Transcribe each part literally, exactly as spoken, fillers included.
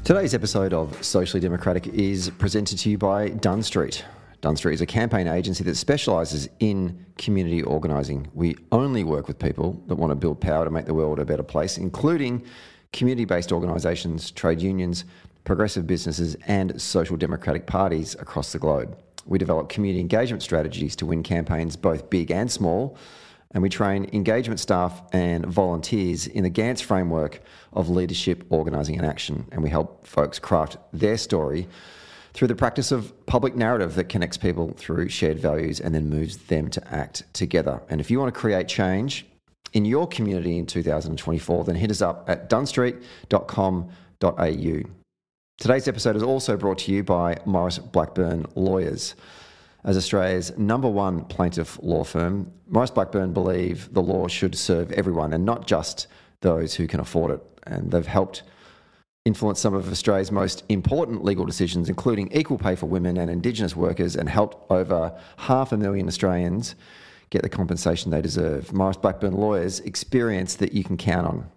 Today's episode of Socially Democratic is presented to you by Dunn Street. Dunn Street is a campaign agency that specialises in community organising. We only work with people that want to build power to make the world a better place, including community-based organisations, trade unions, progressive businesses and social democratic parties across the globe. We develop community engagement strategies to win campaigns both big and small, and we train engagement staff and volunteers in the Gantz framework of leadership, organising and action. And we help folks craft their story through the practice of public narrative that connects people through shared values and then moves them to act together. And if you want to create change in your community in two thousand twenty-four, then hit us up at dunn street dot com dot a u. Today's episode is also brought to you by Maurice Blackburn Lawyers. As Australia's number one plaintiff law firm, Maurice Blackburn believe the law should serve everyone and not just those who can afford it. And they've helped influence some of Australia's most important legal decisions, including equal pay for women and Indigenous workers, and helped over half a million Australians get the compensation they deserve. Maurice Blackburn Lawyers, experience that you can count on.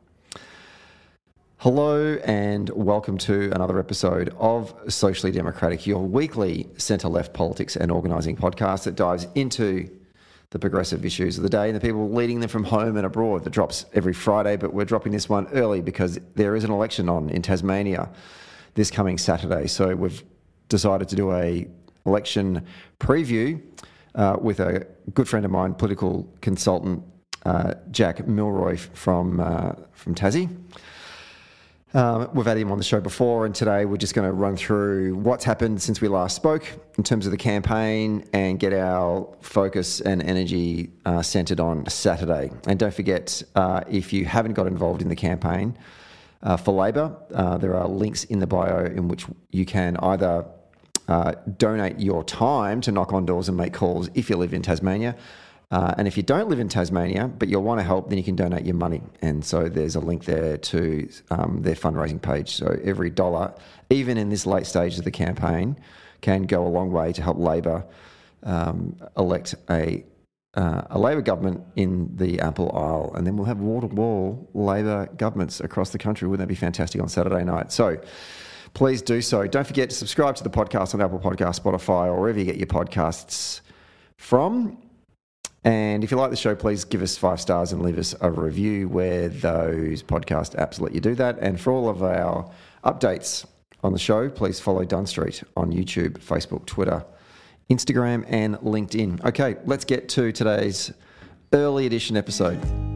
Hello and welcome to another episode of Socially Democratic, your weekly centre-left politics and organising podcast that dives into the progressive issues of the day and the people leading them from home and abroad. That drops every Friday, but we're dropping this one early because there is an election on in Tasmania this coming Saturday. So we've decided to do a election preview uh, with a good friend of mine, political consultant uh, Jack Milroy from uh, from Tassie. Um, we've had him on the show before, and today we're just going to run through what's happened since we last spoke in terms of the campaign and get our focus and energy uh, centred on Saturday. And don't forget, uh, if you haven't got involved in the campaign uh, for Labor, uh, there are links in the bio in which you can either uh, donate your time to knock on doors and make calls if you live in Tasmania. Uh, and if you don't live in Tasmania, but you'll want to help, then you can donate your money. And so there's a link there to um, their fundraising page. So every dollar, even in this late stage of the campaign, can go a long way to help Labor um, elect a uh, a Labor government in the Ample Isle. And then we'll have wall-to-wall Labor governments across the country. Wouldn't that be fantastic on Saturday night? So please do so. Don't forget to subscribe to the podcast on Apple Podcasts, Spotify, or wherever you get your podcasts from. And if you like the show, please give us five stars and leave us a review where those podcast apps let you do that. And for all of our updates on the show, please follow Dunn Street on YouTube, Facebook, Twitter, Instagram, and LinkedIn. Okay, let's get to today's early edition episode.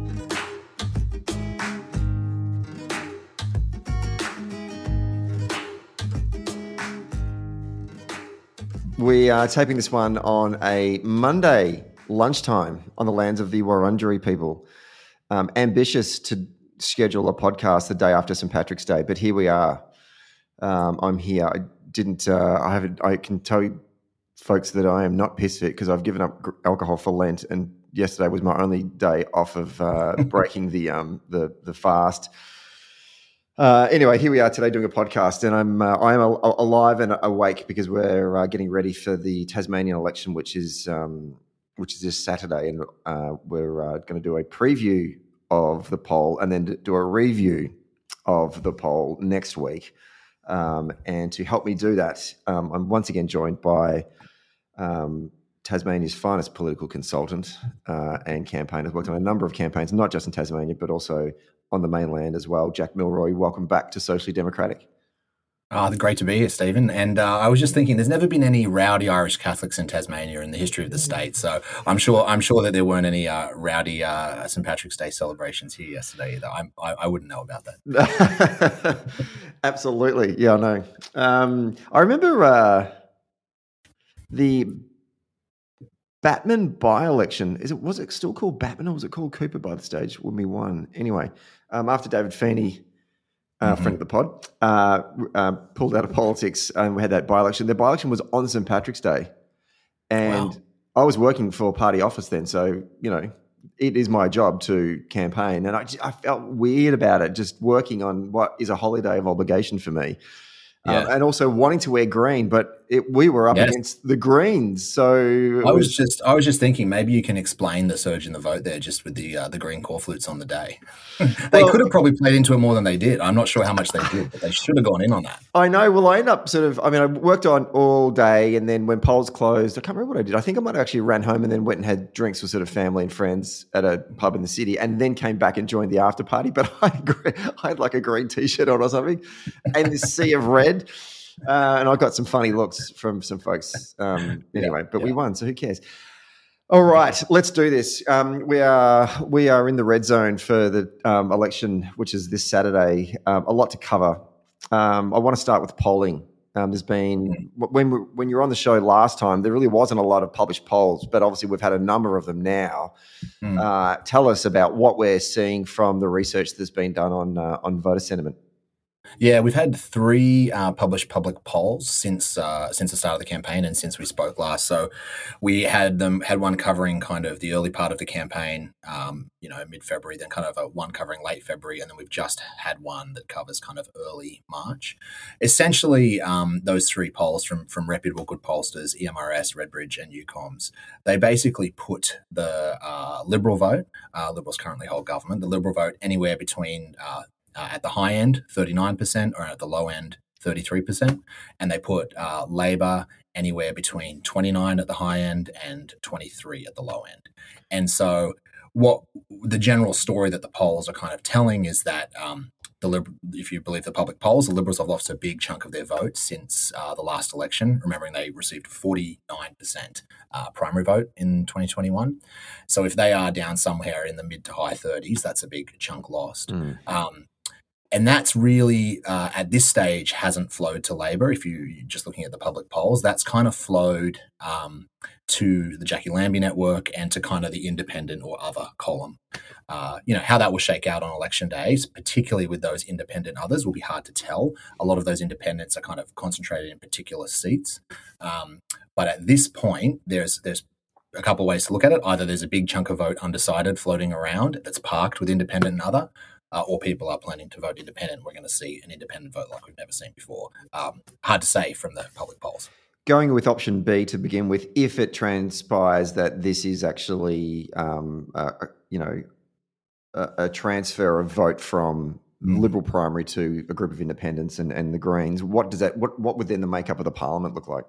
We are taping this one on a Monday lunchtime on the lands of the Wurundjeri people. Um, ambitious to schedule a podcast the day after Saint Patrick's Day, but here we are. Um, I'm here. I didn't. Uh, I haven't. I can tell you, folks, that I am not piss fit because I've given up alcohol for Lent, and yesterday was my only day off of uh, breaking the um the the fast. Uh, anyway, here we are today doing a podcast, and I'm uh, I am a, a, alive and awake because we're uh, getting ready for the Tasmanian election, which is. Um, which is this Saturday, and uh, we're uh, going to do a preview of the poll and then do a review of the poll next week. Um, and to help me do that, um, I'm once again joined by um, Tasmania's finest political consultant uh, and campaigner. Worked on a number of campaigns, not just in Tasmania, but also on the mainland as well. Jack Milroy, welcome back to Socially Democratic. Ah, oh, great to be here, Stephen. And uh, I was just thinking, there's never been any rowdy Irish Catholics in Tasmania in the history of the state. So I'm sure I'm sure that there weren't any uh, rowdy uh, Saint Patrick's Day celebrations here yesterday either. I'm, I, I wouldn't know about that. Absolutely, yeah, I know. Um, I remember uh, the Batman by-election. Is it was it still called Batman or was it called Cooper by the stage when we won? Anyway, um, after David Feeney. Uh, mm-hmm. Friend of the pod, uh, uh, pulled out of politics, and we had that by-election. The by-election was on Saint Patrick's Day, and wow. I was working for party office then, so you know it is my job to campaign, and I, just, I felt weird about it, just working on what is a holiday of obligation for me, yeah. um, and also wanting to wear green, but it, we were up Yes. against the Greens. So I was just I was just thinking maybe you can explain the surge in the vote there just with the uh, the Green corflutes on the day. they Well- could have probably played into it more than they did. I'm not sure how much they did, but they should have gone in on that. I know. Well, I end up sort of, I mean, I worked on all day, and then when polls closed, I can't remember what I did. I think I might have actually ran home and then went and had drinks with sort of family and friends at a pub in the city, and then came back and joined the after party. But I, I had like a green t-shirt on or something and this sea of red. Uh, and I got some funny looks from some folks um, anyway, Yeah, but yeah. we won, so who cares? All right, let's do this. Um, we are we are in the red zone for the um, election, which is this Saturday. Um, a lot to cover. Um, I want to start with polling. Um, there's been when we, when you were on the show last time, there really wasn't a lot of published polls, but obviously we've had a number of them now. Mm. Uh, tell us about what we're seeing from the research that's been done on uh, on voter sentiment. Yeah, we've had three uh, published public polls since uh, since the start of the campaign and since we spoke last. So we had them had one covering kind of the early part of the campaign, um, you know, mid February, then kind of a one covering late February, and then we've just had one that covers kind of early March. Essentially, um, those three polls from from reputable good pollsters, E M R S, Redbridge, and UComs, they basically put the uh, Liberal vote. Uh, Liberals currently hold government. The Liberal vote anywhere between uh, Uh, at the high end, thirty-nine percent, or at the low end, thirty-three percent. And they put uh, Labor anywhere between twenty-nine at the high end and twenty-three at the low end. And so what the general story that the polls are kind of telling is that um, the Liber- if you believe the public polls, the Liberals have lost a big chunk of their vote since uh, the last election, remembering they received forty-nine percent uh, primary vote in twenty twenty-one. So if they are down somewhere in the mid to high thirties, that's a big chunk lost. Mm. Um, And that's really, uh, at this stage, hasn't flowed to Labor. If you, you're just looking at the public polls, that's kind of flowed um, to the Jackie Lambie network and to kind of the independent or other column. Uh, you know, how that will shake out on election days, particularly with those independent others, will be hard to tell. A lot of those independents are kind of concentrated in particular seats. Um, but at this point, there's there's a couple of ways to look at it. Either there's a big chunk of vote undecided floating around that's parked with independent and other, Uh, or people are planning to vote independent. We're going to see an independent vote like we've never seen before. Um, hard to say from the public polls. Going with option B to begin with, if it transpires that this is actually, um, uh, you know, a, a transfer of vote from Mm. Liberal primary to a group of independents and, and the Greens, what does that? What what would then the makeup of the parliament look like?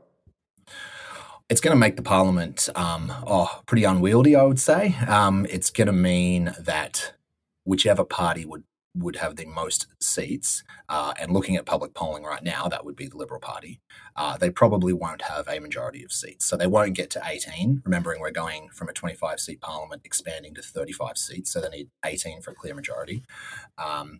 It's going to make the parliament um, oh pretty unwieldy, I would say. Um, it's going to mean that whichever party would, would have the most seats, uh, and looking at public polling right now, that would be the Liberal Party, uh, they probably won't have a majority of seats. So they won't get to eighteen, remembering we're going from a twenty-five seat parliament expanding to thirty-five seats, so they need eighteen for a clear majority. Um,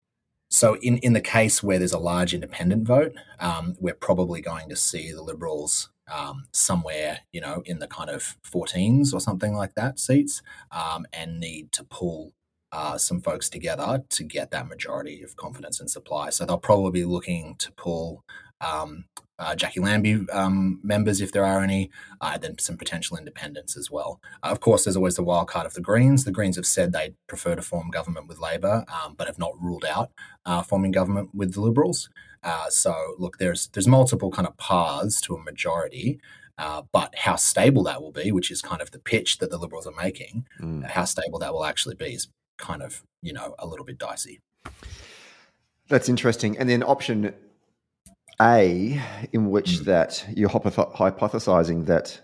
so in, in the case where there's a large independent vote, um, we're probably going to see the Liberals um, somewhere, you know, in the kind of fourteens or something like that seats, um, and need to pull Uh, some folks together to get that majority of confidence and supply. So they'll probably be looking to pull um, uh, Jackie Lambie um, members, if there are any, uh, and then some potential independents as well. Uh, of course, there's always the wild card of the Greens. The Greens have said they prefer to form government with Labor, um, but have not ruled out uh, forming government with the Liberals. Uh, so look, there's there's multiple kind of paths to a majority. Uh, but how stable that will be, which is kind of the pitch that the Liberals are making, Mm. how stable that will actually be is kind of, you know, a little bit dicey. That's interesting. And then option A, in which Mm. that you're hypoth- hypothesizing that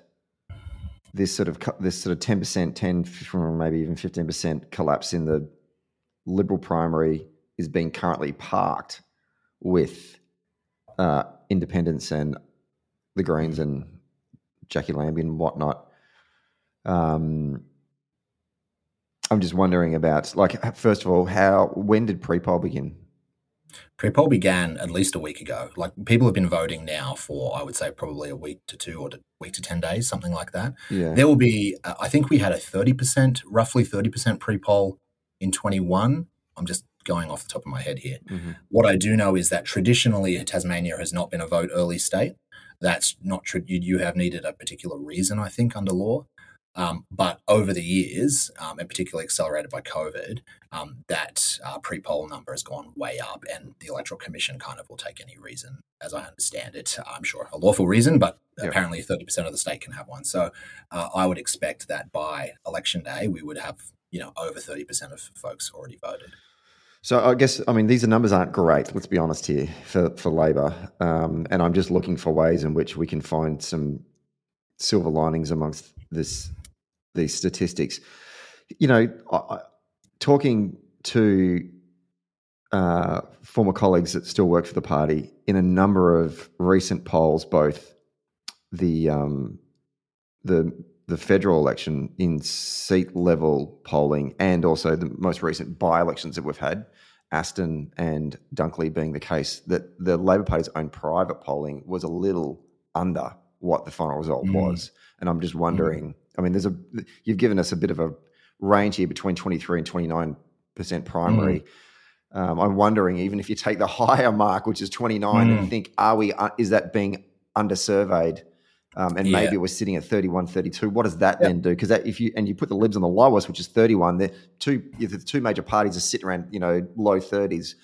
this sort of co- this sort of ten percent, ten, or maybe even fifteen percent collapse in the Liberal primary is being currently parked with uh, independents and the Greens and Jackie Lambie and whatnot. Um, I'm just wondering about, like, first of all, how when did pre-poll begin? Pre-poll began at least a week ago. Like, people have been voting now for, I would say, probably a week to two or a week to ten days, something like that. Yeah. There will be, uh, I think we had a thirty percent, roughly thirty percent pre-poll in twenty-one. I'm just going off the top of my head here. Mm-hmm. What I do know is that traditionally Tasmania has not been a vote early state. That's not true. You, you have needed a particular reason, I think, under law. Um, but over the years, um, and particularly accelerated by COVID, um, that uh, pre-poll number has gone way up, and the Electoral Commission kind of will take any reason, as I understand it, I'm sure a lawful reason, but yep. apparently thirty percent of the state can have one. So uh, I would expect that by election day, we would have, you know, over thirty percent of folks already voted. So I guess, I mean, these numbers aren't great, let's be honest here, for, for Labor. Um, and I'm just looking for ways in which we can find some silver linings amongst this these statistics. You know, I, talking to uh, former colleagues that still work for the party, in a number of recent polls, both the um, the the federal election in seat level polling and also the most recent by-elections that we've had, Aston and Dunkley being the case, that the Labor Party's own private polling was a little under what the final result mm. was. And I'm just wondering, mm. I mean, there's a you've given us a bit of a range here between twenty-three and twenty-nine percent primary. Mm. Um, I'm wondering, even if you take the higher mark, which is twenty-nine, mm. and think, are we? Uh, is that being undersurveyed? Um, and yeah. maybe we're sitting at thirty-one, thirty-two. What does that yep. then do? Because if you and you put the Libs on the lowest, which is thirty-one, the two the two major parties are sitting around, you know, low thirties.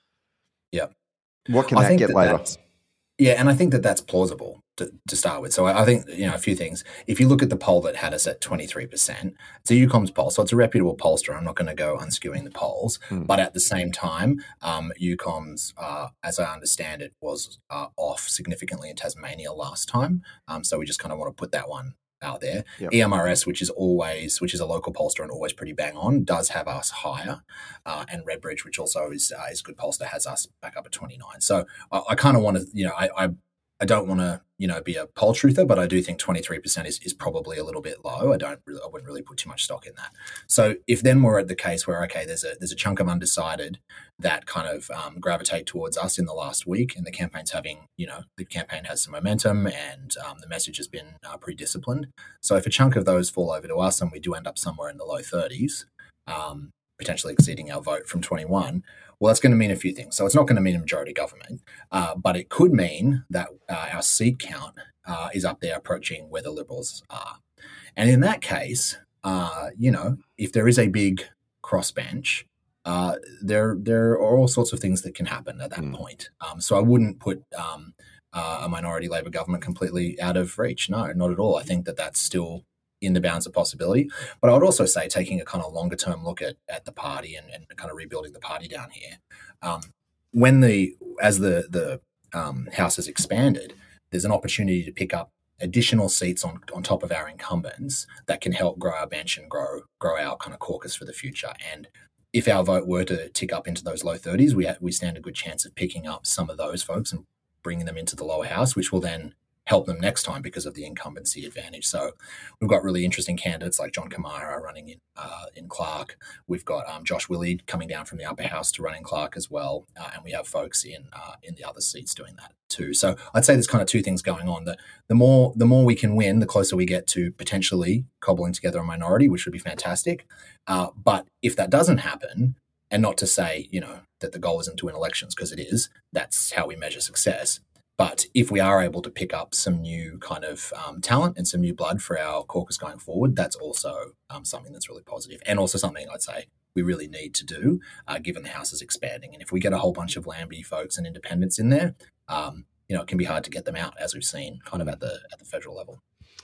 Yeah. What can I that get that Labor? Yeah, and I think that that's plausible to, to start with. So I, I think, you know, a few things. If you look at the poll that had us at twenty-three percent, it's a UComm's poll, so it's a reputable pollster. I'm not going to go unskewing the polls. Mm. But at the same time, um, UComm's, uh, as I understand it, was uh, off significantly in Tasmania last time. Um, so we just kind of want to put that one out there. Yep. E M R S, which is always, which is a local pollster and always pretty bang on, does have us higher. Uh, and Redbridge, which also is uh, is a good pollster, has us back up at twenty-nine. So I, I kind of want to, you know, I, I I don't want to, you know, be a poll truther, but I do think twenty-three percent is, is probably a little bit low. I don't really, I wouldn't really put too much stock in that. So if then we're at the case where, okay, there's a there's a chunk of undecided that kind of um, gravitate towards us in the last week, and the campaign's having, you know, the campaign has some momentum and um, the message has been uh, pretty disciplined. So if a chunk of those fall over to us and we do end up somewhere in the low thirties, um, potentially exceeding our vote from twenty-one, well, that's going to mean a few things. So it's not going to mean a majority government, uh, but it could mean that uh, our seat count uh, is up there approaching where the Liberals are. And in that case, uh, you know, if there is a big crossbench, uh, there there are all sorts of things that can happen at that mm. point. Um, so I wouldn't put um, uh, a minority Labor government completely out of reach. No, not at all. I think that that's still in the bounds of possibility. But I would also say, taking a kind of longer term look at at the party and, and kind of rebuilding the party down here, um, when the as the the um, House has expanded, there's an opportunity to pick up additional seats on on top of our incumbents that can help grow our bench and grow grow our kind of caucus for the future. And if our vote were to tick up into those low thirties, we ha- we stand a good chance of picking up some of those folks and bringing them into the lower house, which will then help them next time because of the incumbency advantage. So we've got really interesting candidates like John Kamara running in uh, in Clark. We've got um, Josh Willey coming down from the upper house to run in Clark as well. Uh, and we have folks in uh, in the other seats doing that too. So I'd say there's kind of two things going on. The, the more the more we can win, the closer we get to potentially cobbling together a minority, which would be fantastic. Uh, but if that doesn't happen, and not to say, you know, that the goal isn't to win elections, because it is, that's how we measure success. But if we are able to pick up some new kind of um, talent and some new blood for our caucus going forward, that's also um, something that's really positive, and also something I'd say we really need to do, uh, given the House is expanding. And if we get a whole bunch of Lambie folks and independents in there, um, you know, it can be hard to get them out, as we've seen kind of at the at the federal level.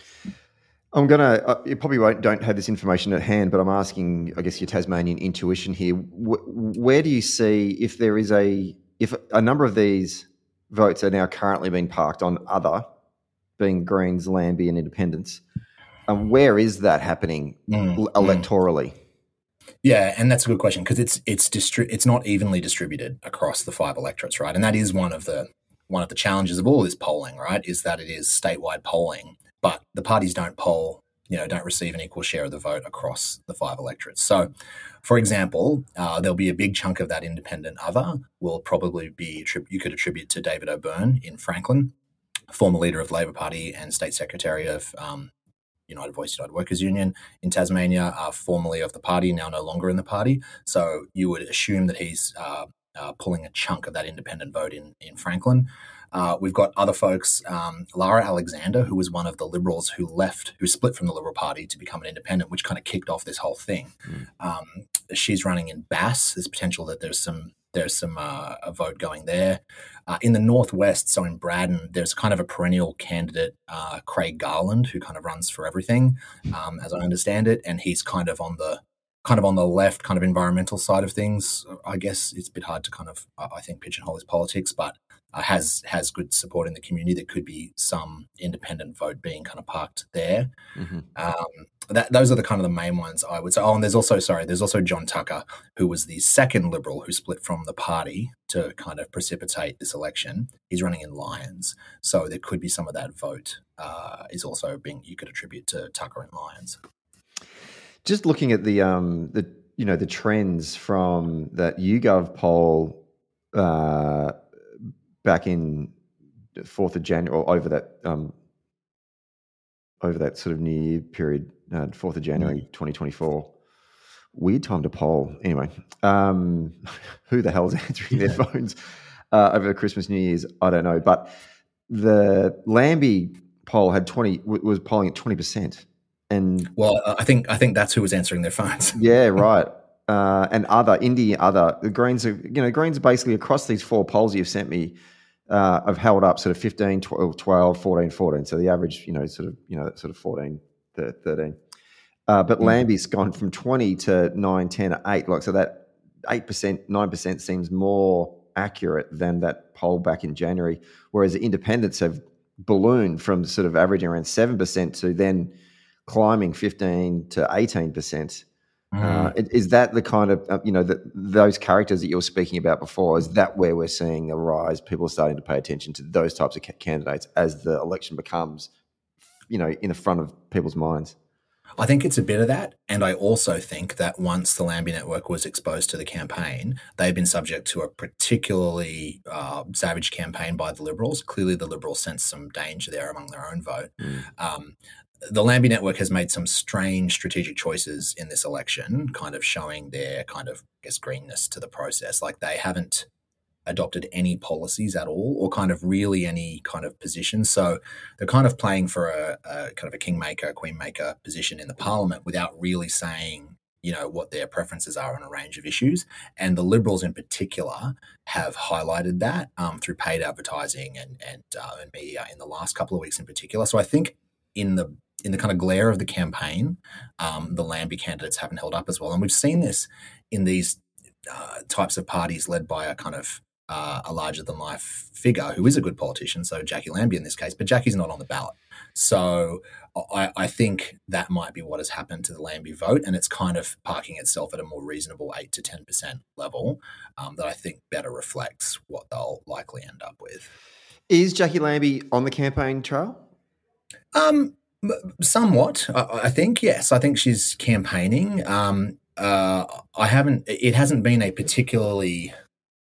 I'm going to, uh, you probably won't, don't have this information at hand, but I'm asking, I guess, your Tasmanian intuition here. W- where do you see, if there is a, if a number of these votes are now currently being parked on other, being Greens, Lambie and Independents, um, where is that happening mm, electorally? Mm. Yeah, and that's a good question, because it's it's distri- it's not evenly distributed across the five electorates, right? And that is one of the one of the challenges of all this polling, right? Is that it is statewide polling, but the parties don't poll, you know, don't receive an equal share of the vote across the five electorates. So, for example, uh, there'll be a big chunk of that independent other will probably be, you could attribute to David O'Byrne in Franklin, former leader of the Labor Party and State Secretary of um, United Voice United Workers Union in Tasmania, uh, formerly of the party, now no longer in the party. So you would assume that he's uh, uh, pulling a chunk of that independent vote in, in Franklin. Uh, we've got other folks, um, Lara Alexander, who was one of the Liberals who left, who split from the Liberal Party to become an independent, which kind of kicked off this whole thing. Mm. Um, she's running in Bass. There's potential that there's some there's some uh, a vote going there. Uh, in the Northwest, so in Braddon, there's kind of a perennial candidate, uh, Craig Garland, who kind of runs for everything, um, as I understand it, and he's kind of on the kind of on the left, kind of environmental side of things. I guess it's a bit hard to kind of, I think, pigeonhole his politics, but uh, has has good support in the community. There could be some independent vote being kind of parked there. Mm-hmm. Um, that, those are the kind of the main ones I would say. Oh, and there's also, sorry, there's also John Tucker, who was the second Liberal who split from the party to kind of precipitate this election. He's running in Lyons. So there could be some of that vote uh, is also being, you could attribute to Tucker in Lyons. Just looking at the um the you know the trends from that YouGov poll uh, back in fourth of January or over that um over that sort of New Year period, uh, fourth of January mm. twenty twenty-four. Weird time to poll. Anyway, um, who the hell's answering their phones uh, over the Christmas, New Year's? I don't know. But the Lambie poll had twenty was polling at twenty percent. And well, I think I think that's who was answering their phones. Yeah, right. Uh, and other indie other the Greens are you know Greens are basically across these four polls you've sent me. Uh, I've held up sort of fifteen, twelve, fourteen, fourteen. So the average, you know, sort of you know sort of fourteen, thirteen. Uh, but mm. Lambie's gone from twenty to nine, ten, eight. Like so that eight percent, nine percent seems more accurate than that poll back in January. Whereas the independents have ballooned from sort of averaging around seven percent to then climbing fifteen to eighteen percent. Mm. Uh, is that the kind of, uh, you know, the, those characters that you were speaking about before, is that where we're seeing a rise? People are starting to pay attention to those types of ca- candidates as the election becomes, you know, in the front of people's minds? I think it's a bit of that. And I also think that once the Lambie Network was exposed to the campaign, they've been subject to a particularly uh, savage campaign by the Liberals. Clearly the Liberals sensed some danger there among their own vote. Mm. Um, the Lambie Network has made some strange strategic choices in this election, kind of showing their kind of, I guess, greenness to the process. Like they haven't adopted any policies at all or kind of really any kind of position. So they're kind of playing for a, a kind of a kingmaker, queenmaker position in the parliament without really saying, you know, what their preferences are on a range of issues. And the Liberals in particular have highlighted that um, through paid advertising and, and, uh, and media in the last couple of weeks in particular. So I think in the in the kind of glare of the campaign, um, the Lambie candidates haven't held up as well. And we've seen this in these uh, types of parties led by a kind of uh, a larger-than-life figure who is a good politician, so Jackie Lambie in this case, but Jackie's not on the ballot. So I, I think that might be what has happened to the Lambie vote, and it's kind of parking itself at a more reasonable eight to ten percent level um, that I think better reflects what they'll likely end up with. Is Jackie Lambie on the campaign trail? Um, somewhat, I, I think, yes. I think she's campaigning. Um, uh, I haven't, it hasn't been a particularly,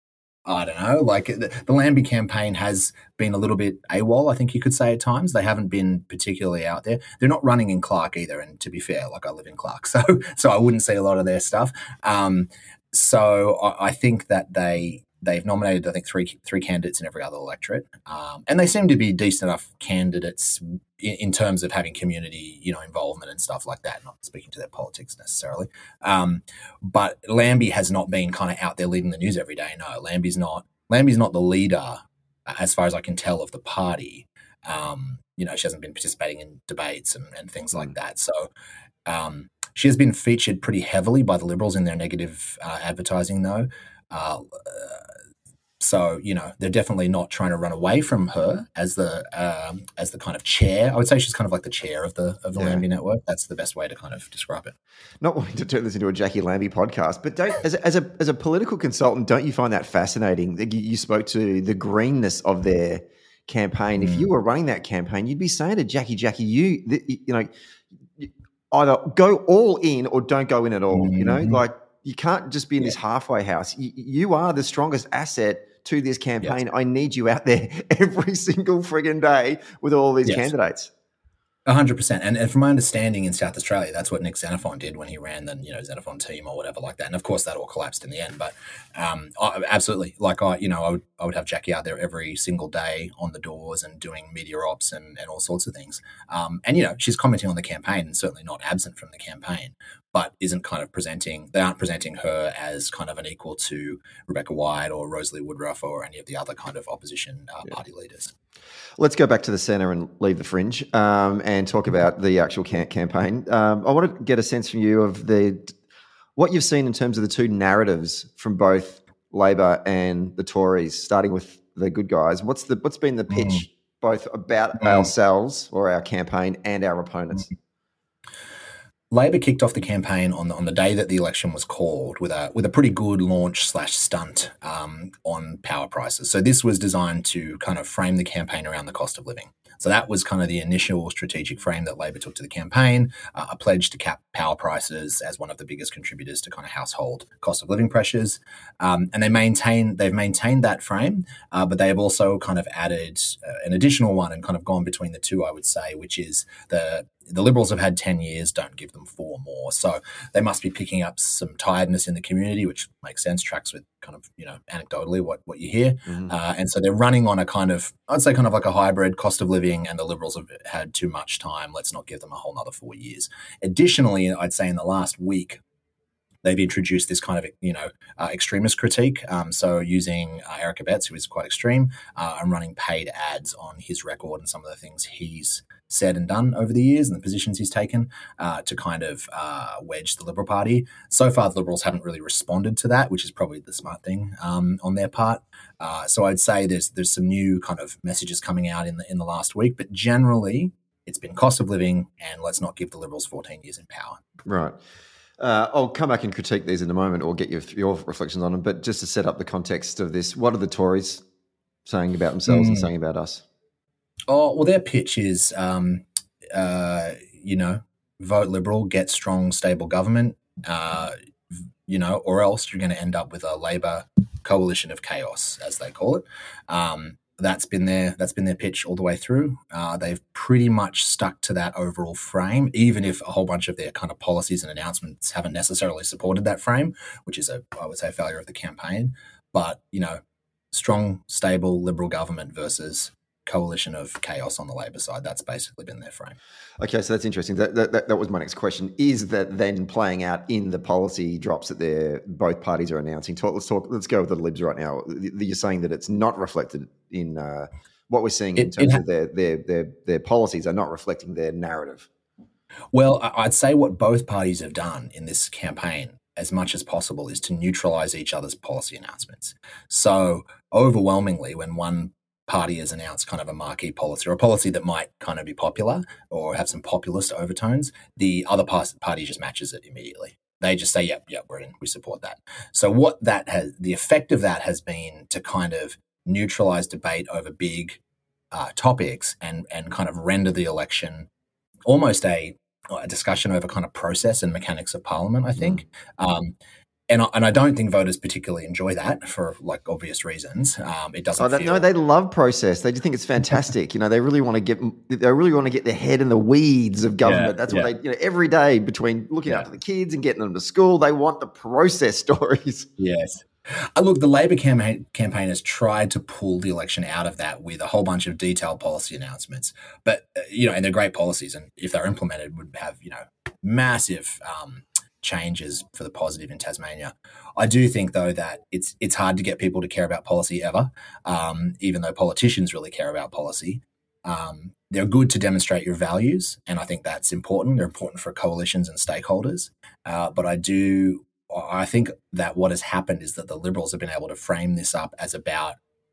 I don't know, like the, the Lambie campaign has been a little bit AWOL, I think you could say at times. They haven't been particularly out there. They're not running in Clark either. And to be fair, like I live in Clark, so, so I wouldn't see a lot of their stuff. Um, so I, I think that they, They've nominated, I think, three three candidates in every other electorate, um, and they seem to be decent enough candidates in, in terms of having community, you know, involvement and stuff like that. Not speaking to their politics necessarily, um, but Lambie has not been kind of out there leading the news every day. No, Lambie's not. Lambie's not the leader, as far as I can tell, of the party. Um, you know, she hasn't been participating in debates and, and things like that. So. Um, she has been featured pretty heavily by the Liberals in their negative uh, advertising, though. Uh, so, you know, they're definitely not trying to run away from her as the um, as the kind of chair. I would say she's kind of like the chair of the of the yeah. Lambie Network. That's the best way to kind of describe it. Not wanting to turn this into a Jackie Lambie podcast, but don't as a, as a as a political consultant, don't you find that fascinating? That you, you spoke to the greenness of their campaign. Mm. If you were running that campaign, you'd be saying to Jackie, Jackie, you you know, either go all in or don't go in at all. Mm. You know, like. You can't just be in yeah. this halfway house. You, you are the strongest asset to this campaign. Yes. I need you out there every single friggin' day with all these yes. candidates. A hundred percent. And and from my understanding in South Australia, that's what Nick Xenophon did when he ran the, you know, Xenophon team or whatever like that. And of course that all collapsed in the end. But um, I, absolutely, like I, you know, I would I would have Jackie out there every single day on the doors and doing media ops and, and all sorts of things. Um, and you know, she's commenting on the campaign and certainly not absent from the campaign, but isn't kind of presenting. They aren't presenting her as kind of an equal to Rebecca White or Rosalie Woodruff or any of the other kind of opposition uh, yeah. party leaders. Let's go back to the centre and leave the fringe um, and talk about the actual camp campaign. Um, I want to get a sense from you of the what you've seen in terms of the two narratives from both Labor and the Tories, starting with the good guys. What's the what's been the pitch mm. both about mm. ourselves or our campaign and our opponents? Mm. Labor kicked off the campaign on the, on the day that the election was called with a with a pretty good launch slash stunt um, on power prices. So this was designed to kind of frame the campaign around the cost of living. So that was kind of the initial strategic frame that Labor took to the campaign, uh, a pledge to cap power prices as one of the biggest contributors to kind of household cost of living pressures. Um, and they maintain they've maintained that frame, uh, but they have also kind of added uh, an additional one and kind of gone between the two, I would say, which is the The Liberals have had ten years, don't give them four more. So they must be picking up some tiredness in the community, which makes sense, tracks with kind of, you know, anecdotally what, what you hear. Mm-hmm. Uh, and so they're running on a kind of, I'd say kind of like a hybrid cost of living, and the Liberals have had too much time. Let's not give them a whole nother four years. Additionally, I'd say in the last week, they've introduced this kind of, you know, uh, extremist critique. Um, so using uh, Eric Abetz, who is quite extreme, uh, and running paid ads on his record and some of the things he's said and done over the years and the positions he's taken uh, to kind of uh, wedge the Liberal Party. So far, the Liberals haven't really responded to that, which is probably the smart thing um, on their part. Uh, so I'd say there's there's some new kind of messages coming out in the in the last week, but generally it's been cost of living and let's not give the Liberals fourteen years in power. Right. Uh, I'll come back and critique these in a moment or get your, your reflections on them, but just to set up the context of this, what are the Tories saying about themselves mm. and saying about us? Oh, well, their pitch is, um, uh, you know, vote Liberal, get strong, stable government, uh, you know, or else you're going to end up with a Labor coalition of chaos, as they call it. Um, that's been their that's been their pitch all the way through. Uh, they've pretty much stuck to that overall frame, even if a whole bunch of their kind of policies and announcements haven't necessarily supported that frame, which is a, I would say, failure of the campaign. But, you know, strong, stable Liberal government versus coalition of chaos on the Labor side. That's basically been their frame. Okay, so that's interesting. That, that, that was my next question. Is that then playing out in the policy drops that they're, both parties are announcing? Talk, let's talk. Let's go with the Libs right now. You're saying that it's not reflected in uh, what we're seeing in it, terms it ha- of their, their their their policies are not reflecting their narrative. Well, I'd say what both parties have done in this campaign as much as possible is to neutralize each other's policy announcements. So overwhelmingly, when one party has announced kind of a marquee policy or a policy that might kind of be popular or have some populist overtones, the other party just matches it immediately. They just say, yep, yep, we're in, we support that. So what that has, the effect of that has been to kind of neutralize debate over big uh, topics and and kind of render the election almost a, a discussion over kind of process and mechanics of Parliament, I think. Mm. Um, And I, and I don't think voters particularly enjoy that for like obvious reasons. Um, it doesn't. Oh, that, feel... No, they love process. They just think it's fantastic. You know, they really want to get. They really want to get their head in the weeds of government. Yeah, That's yeah. what they. You know, every day between looking yeah. after the kids and getting them to school, they want the process stories. Yes. Uh, look, the Labor campaign campaign has tried to pull the election out of that with a whole bunch of detailed policy announcements. But uh, you know, and they're great policies, and if they're implemented, would have you know massive. Um, changes for the positive in Tasmania. I do think, though, that it's it's hard to get people to care about policy ever, um, even though politicians really care about policy. Um, they're good to demonstrate your values, and I think that's important. They're important for coalitions and stakeholders. Uh, but I do, I think that what has happened is that the Liberals have been able to frame this up as about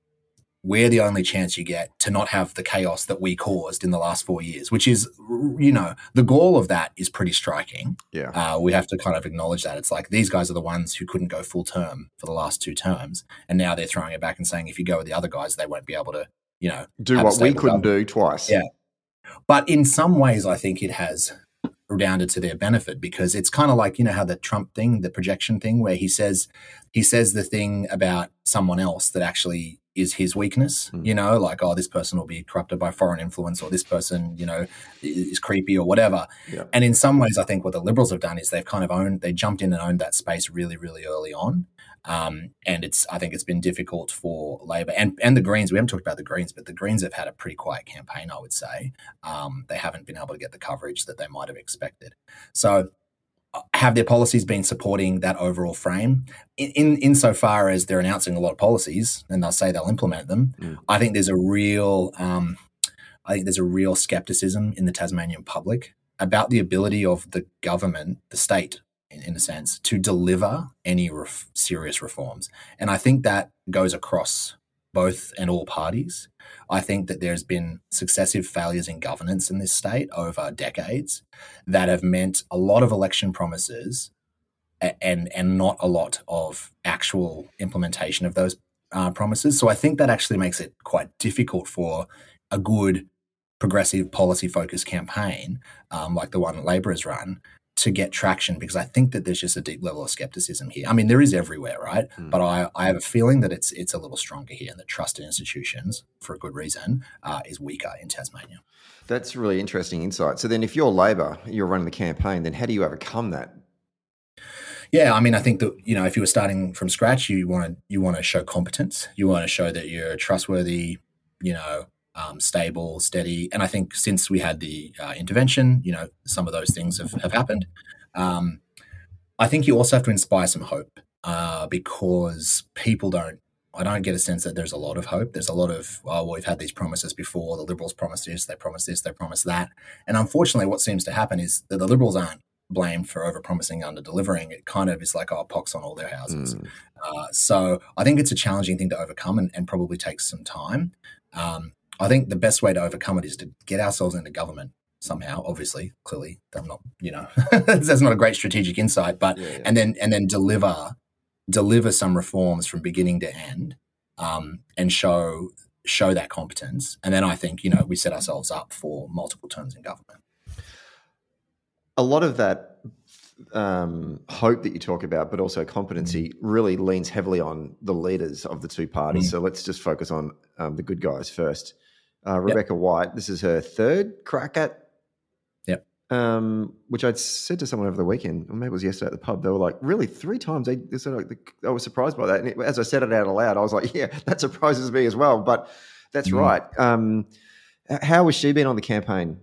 we're the only chance you get to not have the chaos that we caused in the last four years, which is, you know, the gall of that is pretty striking. Yeah, uh, we have to kind of acknowledge that. It's like these guys are the ones who couldn't go full term for the last two terms, and now they're throwing it back and saying if you go with the other guys, they won't be able to, you know, do what we couldn't do twice. Yeah, but in some ways, I think it has redounded to their benefit because it's kind of like, you know, how the Trump thing, the projection thing, where he says he says the thing about someone else that actually is his weakness, Mm. you know, like, oh, this person will be corrupted by foreign influence, or this person, you know, is creepy or whatever. Yeah. And in some ways, I think what the Liberals have done is they've kind of owned, they jumped in and owned that space really, really early on. Um, and it's, I think it's been difficult for Labor and, and the Greens. We haven't talked about the Greens, but the Greens have had a pretty quiet campaign, I would say. Um, they haven't been able to get the coverage that they might have expected. So, have their policies been supporting that overall frame? In, in insofar as they're announcing a lot of policies and they'll say they'll implement them, mm. I think there's a real, um, I think there's a real skepticism in the Tasmanian public about the ability of the government, the state, in, in a sense, to deliver any ref- serious reforms. And I think that goes across both and all parties. I think that there's been successive failures in governance in this state over decades that have meant a lot of election promises and, and not a lot of actual implementation of those uh, promises. So I think that actually makes it quite difficult for a good progressive policy-focused campaign um, like the one Labor has run to get traction, because I think that there's just a deep level of skepticism here. I mean, there is everywhere, right? Mm. But I, I have a feeling that it's it's a little stronger here, and that trust in institutions, for a good reason, uh, is weaker in Tasmania. That's really interesting insight. So then if you're Labor, you're running the campaign, then how do you overcome that? Yeah, I mean, I think that, you know, if you were starting from scratch, you want to you want to show competence. You want to show that you're trustworthy, you know, Um, stable, steady. And I think since we had the uh, intervention, you know, some of those things have, have happened. Um, I think you also have to inspire some hope uh, because people don't, I don't get a sense that there's a lot of hope. There's a lot of, oh, well, we've had these promises before. The Liberals promised this, they promised this, they promised that. And unfortunately, what seems to happen is that the Liberals aren't blamed for over-promising, under-delivering. It kind of is like, oh, pox on all their houses. Mm. Uh, so I think it's a challenging thing to overcome and, and probably takes some time. Um, I think the best way to overcome it is to get ourselves into government somehow. Obviously, clearly, I'm not, you know, that's not a great strategic insight, but yeah, yeah. and then and then deliver deliver some reforms from beginning to end, um, and show show that competence. And then I think, you know, we set ourselves up for multiple terms in government. A lot of that um, hope that you talk about, but also competency, mm. really leans heavily on the leaders of the two parties. Mm. So let's just focus on um, the good guys first. Uh, Rebecca yep. White, this is her third crack at, yep. um, which I'd said to someone over the weekend, or maybe it was yesterday at the pub. They were like, really, three times? They, they sort of, they, I was surprised by that. And it, as I said it out aloud, I was like, yeah, that surprises me as well. But that's mm. right. Um, how has she been on the campaign?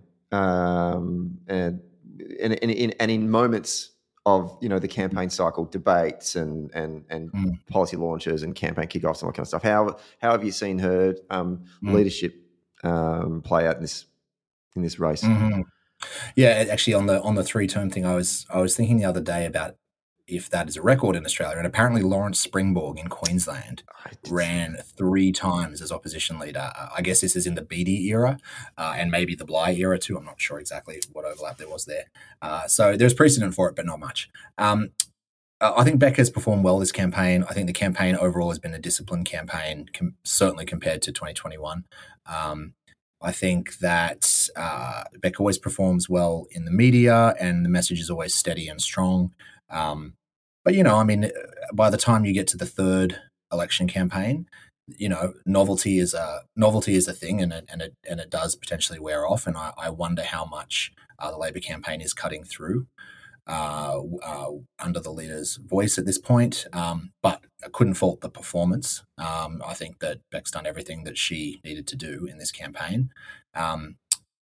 Um, and, and, and, in, and in moments of, you know, the campaign cycle, debates and and and mm. policy launches and campaign kickoffs and all that kind of stuff. How how have you seen her um, mm. leadership um, play out in this in this race? Mm-hmm. Yeah, actually, on the on the three term thing, I was I was thinking the other day about if that is a record in Australia, and apparently Lawrence Springborg in Queensland ran three times as opposition leader. Uh, I guess this is in the Beattie era uh, and maybe the Bligh era too. I'm not sure exactly what overlap there was there. Uh, so there's precedent for it, but not much. Um, I think Beck has performed well this campaign. I think the campaign overall has been a disciplined campaign, com- certainly compared to twenty twenty-one. Um, I think that uh, Beck always performs well in the media and the message is always steady and strong. Um, but, you know, I mean, by the time you get to the third election campaign, you know, novelty is a novelty is a thing, and it and it and it does potentially wear off. And I, I wonder how much uh, the Labor campaign is cutting through uh, uh, under the leader's voice at this point. Um, but I couldn't fault the performance. Um, I think that Beck's done everything that she needed to do in this campaign. Um,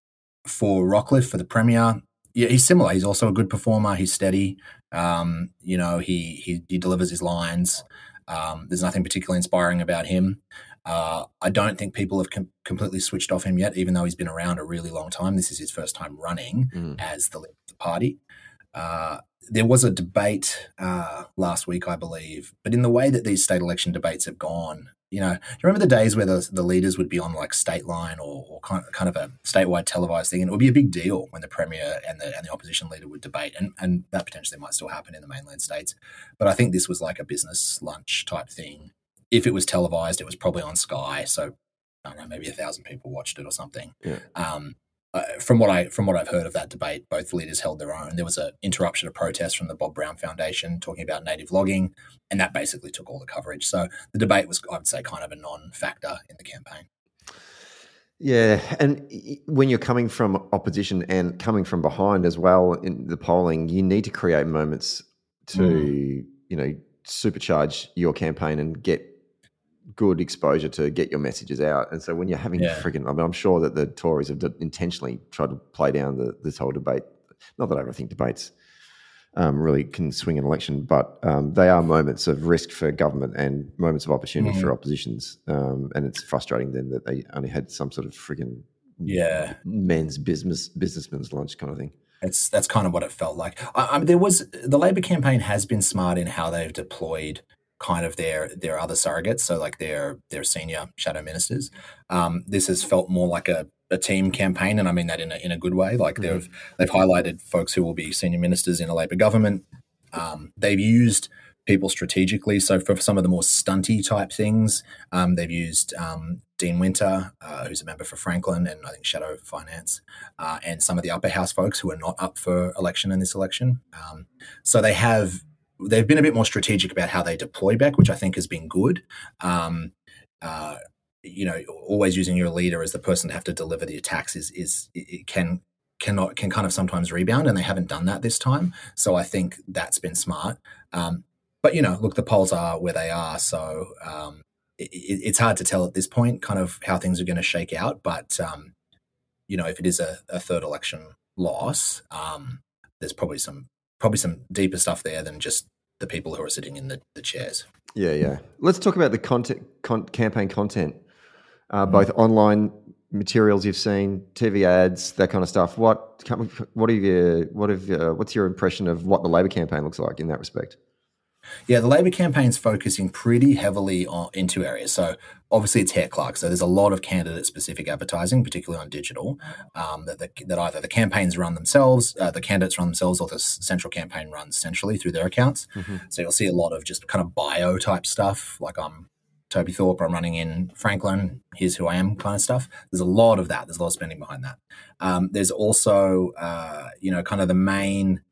for Rockliff, for the Premier, yeah, he's similar. He's also a good performer. He's steady. Um, you know, he he he delivers his lines. Um, there's nothing particularly inspiring about him. Uh, I don't think people have com- completely switched off him yet, even though he's been around a really long time. This is his first time running mm. as the leader of the party. Uh, there was a debate uh, last week, I believe, but in the way that these state election debates have gone, you know, do you remember the days where the, the leaders would be on like State Line or, or kind, of, kind of a statewide televised thing, and it would be a big deal when the Premier and the and the opposition leader would debate, and, and that potentially might still happen in the mainland states. But I think this was like a business lunch type thing. If it was televised, it was probably on Sky, so I don't know, maybe a thousand people watched it or something. Yeah. Um, uh, from what I from what I've heard of that debate, both leaders held their own. There was an interruption of protest from the Bob Brown Foundation talking about native logging, and that basically took all the coverage. So the debate was, I would say, kind of a non-factor in the campaign. Yeah, and when you're coming from opposition and coming from behind as well in the polling, you need to create moments to, mm. you know, supercharge your campaign and get good exposure to get your messages out. And so when you're having yeah. friggin', I mean, I'm sure that the Tories have intentionally tried to play down the, this whole debate. Not that I ever think debates um, really can swing an election, but um, they are moments of risk for government and moments of opportunity mm. for oppositions. Um, and it's frustrating then that they only had some sort of friggin' yeah. men's business businessman's lunch kind of thing. It's that's kind of what it felt like. I, I mean, there was the Labor campaign has been smart in how they've deployed kind of their their other surrogates, so like their their senior shadow ministers. Um, this has felt more like a, a team campaign, and I mean that in a in a good way. Like mm-hmm. they've they've highlighted folks who will be senior ministers in a Labor government. Um, they've used people strategically. So for some of the more stunty type things, um, they've used um, Dean Winter, uh, who's a member for Franklin and I think Shadow Finance, uh, and some of the upper house folks who are not up for election in this election. Um, so they have they've been a bit more strategic about how they deploy Beck, which I think has been good. Um, uh, you know, always using your leader as the person to have to deliver the attacks is is it can cannot can kind of sometimes rebound, and they haven't done that this time. So I think that's been smart. Um, But, you know, look, the polls are where they are. So um, it, it's hard to tell at this point kind of how things are going to shake out. But, um, you know, if it is a, a third election loss, um, there's probably some probably some deeper stuff there than just the people who are sitting in the, the chairs. Yeah, yeah. Let's talk about the content, con- campaign content, uh, mm. both online materials you've seen, T V ads, that kind of stuff. What what have you, what have you, what's your impression of what the Labor campaign looks like in that respect? Yeah, the Labor campaign's focusing pretty heavily on in two areas. So obviously it's hair Clark. So there's a lot of candidate-specific advertising, particularly on digital, um, that, the, that either the campaigns run themselves, uh, the candidates run themselves, or the central campaign runs centrally through their accounts. Mm-hmm. So you'll see a lot of just kind of bio-type stuff, like I'm Toby Thorpe, I'm running in Franklin, here's who I am kind of stuff. There's a lot of that. There's a lot of spending behind that. Um, there's also, uh, you know, kind of the main...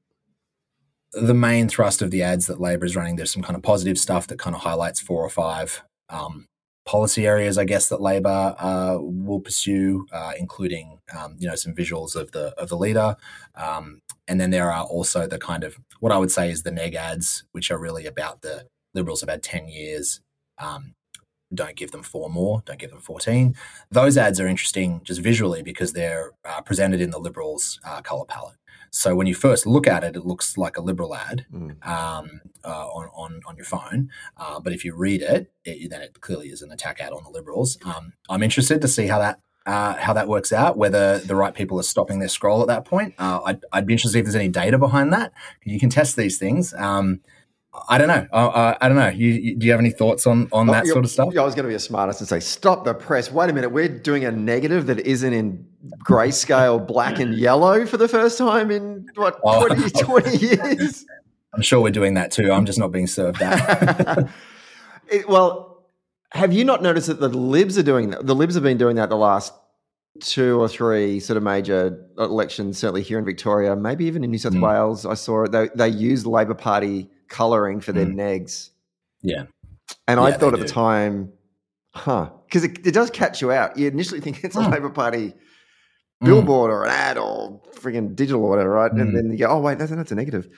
The main thrust of the ads that Labor is running, there's some kind of positive stuff that kind of highlights four or five um, policy areas, I guess, that Labor uh, will pursue, uh, including um, you know some visuals of the of the leader, um, and then there are also the kind of what I would say is the neg ads, which are really about the Liberals have had ten years. Um, don't give them four more, don't give them fourteen. Those ads are interesting just visually because they're uh, presented in the Liberals' uh, colour palette. So when you first look at it, it looks like a Liberal ad mm. um, uh, on, on on your phone. Uh, but if you read it, it, then it clearly is an attack ad on the Liberals. Um, I'm interested to see how that uh, how that works out, whether the right people are stopping their scroll at that point. Uh, I'd, I'd be interested if there's any data behind that. You can test these things. Um, I don't know. Uh, I don't know. You, you, do you have any thoughts on, on that sort of stuff? I was going to be a smartass and say, stop the press. Wait a minute. We're doing a negative that isn't in grayscale black and yellow for the first time in, what, oh. twenty, twenty years? I'm sure we're doing that too. I'm just not being served that. it, well, have you not noticed that the Libs are doing that? The Libs have been doing that the last two or three sort of major elections, certainly here in Victoria, maybe even in New South mm. Wales. I saw it. They, they used the Labor Party colouring for their mm. negs. Yeah. And yeah, I thought at do. the time, huh, because it, it does catch you out. You initially think it's a mm. Labor Party billboard mm. or an ad or frigging digital or whatever, right? Mm. And then you go, oh, wait, that's, that's a negative.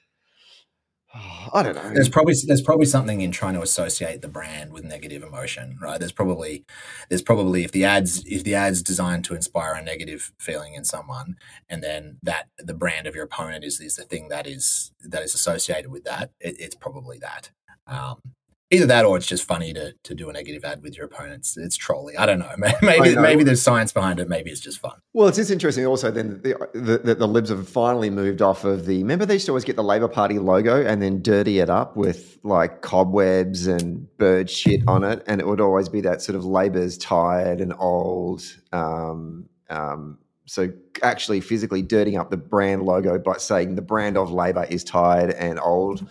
Oh, I don't know. There's probably there's probably something in trying to associate the brand with negative emotion, right? There's probably there's probably if the ads if the ads designed to inspire a negative feeling in someone, and then that the brand of your opponent is is the thing that is that is associated with that, it, it's probably that. Um, either that or it's just funny to to do a negative ad with your opponents. It's trolly. I don't know. Maybe know. maybe there's science behind it. Maybe it's just fun. Well, it's just interesting also then that the, the, the Libs have finally moved off of the, remember they used to always get the Labor Party logo and then dirty it up with like cobwebs and bird shit on it, and it would always be that sort of Labor's tired and old. Um, um, so actually physically dirtying up the brand logo by saying the brand of Labor is tired and old.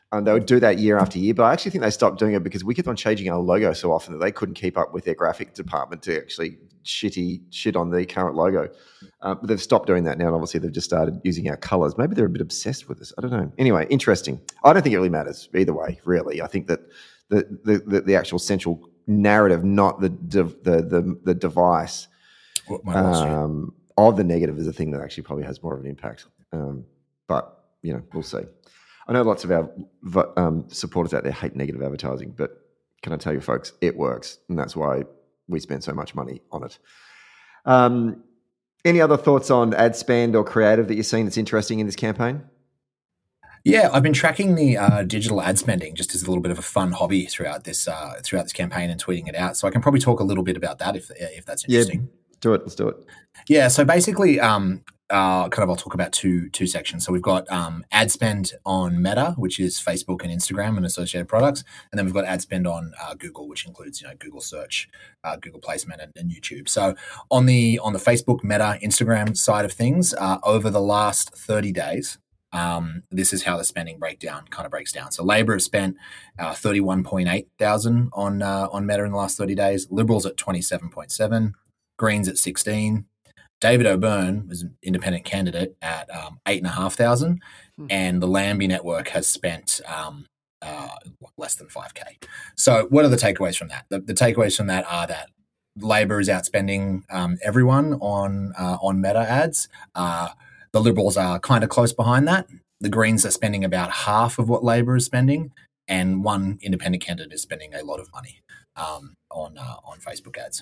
And they would do that year after year, but I actually think they stopped doing it because we kept on changing our logo so often that they couldn't keep up with their graphic department to actually shitty shit on the current logo. Uh, but they've stopped doing that now, and obviously they've just started using our colours. Maybe they're a bit obsessed with us. I don't know. Anyway, interesting. I don't think it really matters either way. Really, I think that the the the, the actual central narrative, not the the the, the device um, of the negative, is the thing that actually probably has more of an impact. Um, but you know, we'll see. I know lots of our um, supporters out there hate negative advertising, but can I tell you, folks, it works, and that's why we spend so much money on it. Um, any other thoughts on ad spend or creative that you're seeing that's interesting in this campaign? Yeah, I've been tracking the uh, digital ad spending just as a little bit of a fun hobby throughout this uh, throughout this campaign and tweeting it out. So I can probably talk a little bit about that if if that's interesting. Yeah, do it. Let's do it. Yeah. So basically, um, uh, kind of I'll talk about two two sections. So we've got um, ad spend on Meta, which is Facebook and Instagram and associated products, and then we've got ad spend on uh, Google, which includes you know Google search, uh, Google placement, and, and YouTube. So on the on the Facebook, Meta, Instagram side of things, uh, over the last thirty days. Um, this is how the spending breakdown kind of breaks down. So Labor have spent uh, thirty-one point eight thousand on uh, on Meta in the last thirty days. Liberals at twenty-seven point seven, Greens at sixteen. David O'Byrne was an independent candidate at um, eight and a half thousand, hmm. and the Lambie network has spent um, uh, less than five k. So, what are the takeaways from that? The, the takeaways from that are that Labor is outspending um, everyone on uh, on Meta ads. Uh, the Liberals are kind of close behind that. The Greens are spending about half of what Labor is spending, and one independent candidate is spending a lot of money um, on uh, on Facebook ads.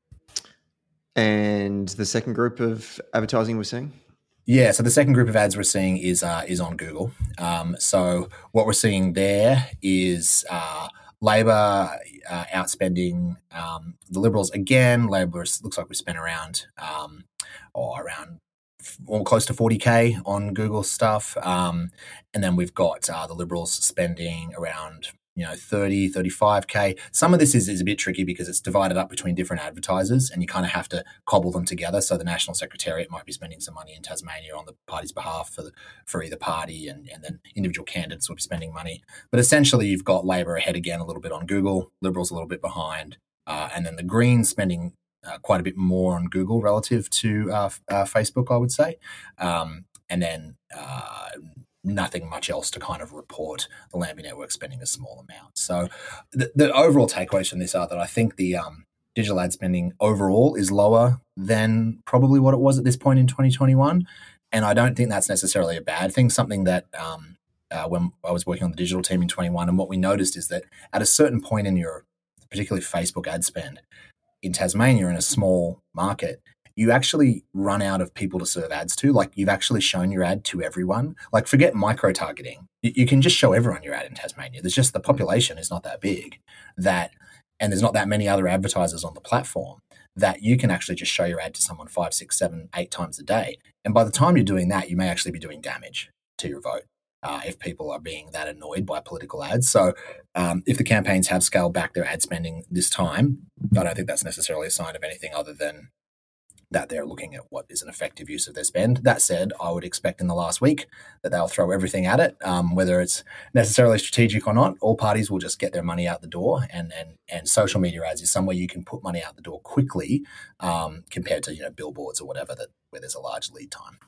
And the second group of advertising we're seeing? Yeah, so the second group of ads we're seeing is uh, is on Google. Um, so what we're seeing there is uh, Labor uh, outspending um, the Liberals again. Labor looks like we spent around um, or around or close to forty K on Google stuff, um, and then we've got uh, the Liberals spending around you know, thirty, thirty-five K. Some of this is, is a bit tricky because it's divided up between different advertisers and you kind of have to cobble them together. So the National Secretariat might be spending some money in Tasmania on the party's behalf for the, for either party, and, and then individual candidates will be spending money. But essentially you've got Labor ahead again a little bit on Google, Liberals a little bit behind, uh, and then the Greens spending uh, quite a bit more on Google relative to uh, uh, Facebook, I would say. Um, and then uh, nothing much else to kind of report. The Lambie network spending a small amount. So the, the overall takeaways from this are that I think the um, digital ad spending overall is lower than probably what it was at this point in twenty twenty-one. And I don't think that's necessarily a bad thing. Something that um, uh, when I was working on the digital team in twenty-one, and what we noticed is that at a certain point in your, particularly Facebook ad spend, in Tasmania, in a small market, you actually run out of people to serve ads to. Like, you've actually shown your ad to everyone. Like, forget micro-targeting. You, you can just show everyone your ad in Tasmania. There's just, the population is not that big, that, and there's not that many other advertisers on the platform, that you can actually just show your ad to someone five, six, seven, eight times a day. And by the time you're doing that, you may actually be doing damage to your vote uh, if people are being that annoyed by political ads. So um, if the campaigns have scaled back their ad spending this time, I don't think that's necessarily a sign of anything other than that they're looking at what is an effective use of their spend. That said, I would expect in the last week that they'll throw everything at it, um, whether it's necessarily strategic or not. All parties will just get their money out the door, and and and social media ads is somewhere you can put money out the door quickly um, compared to you know billboards or whatever that where there's a large lead time.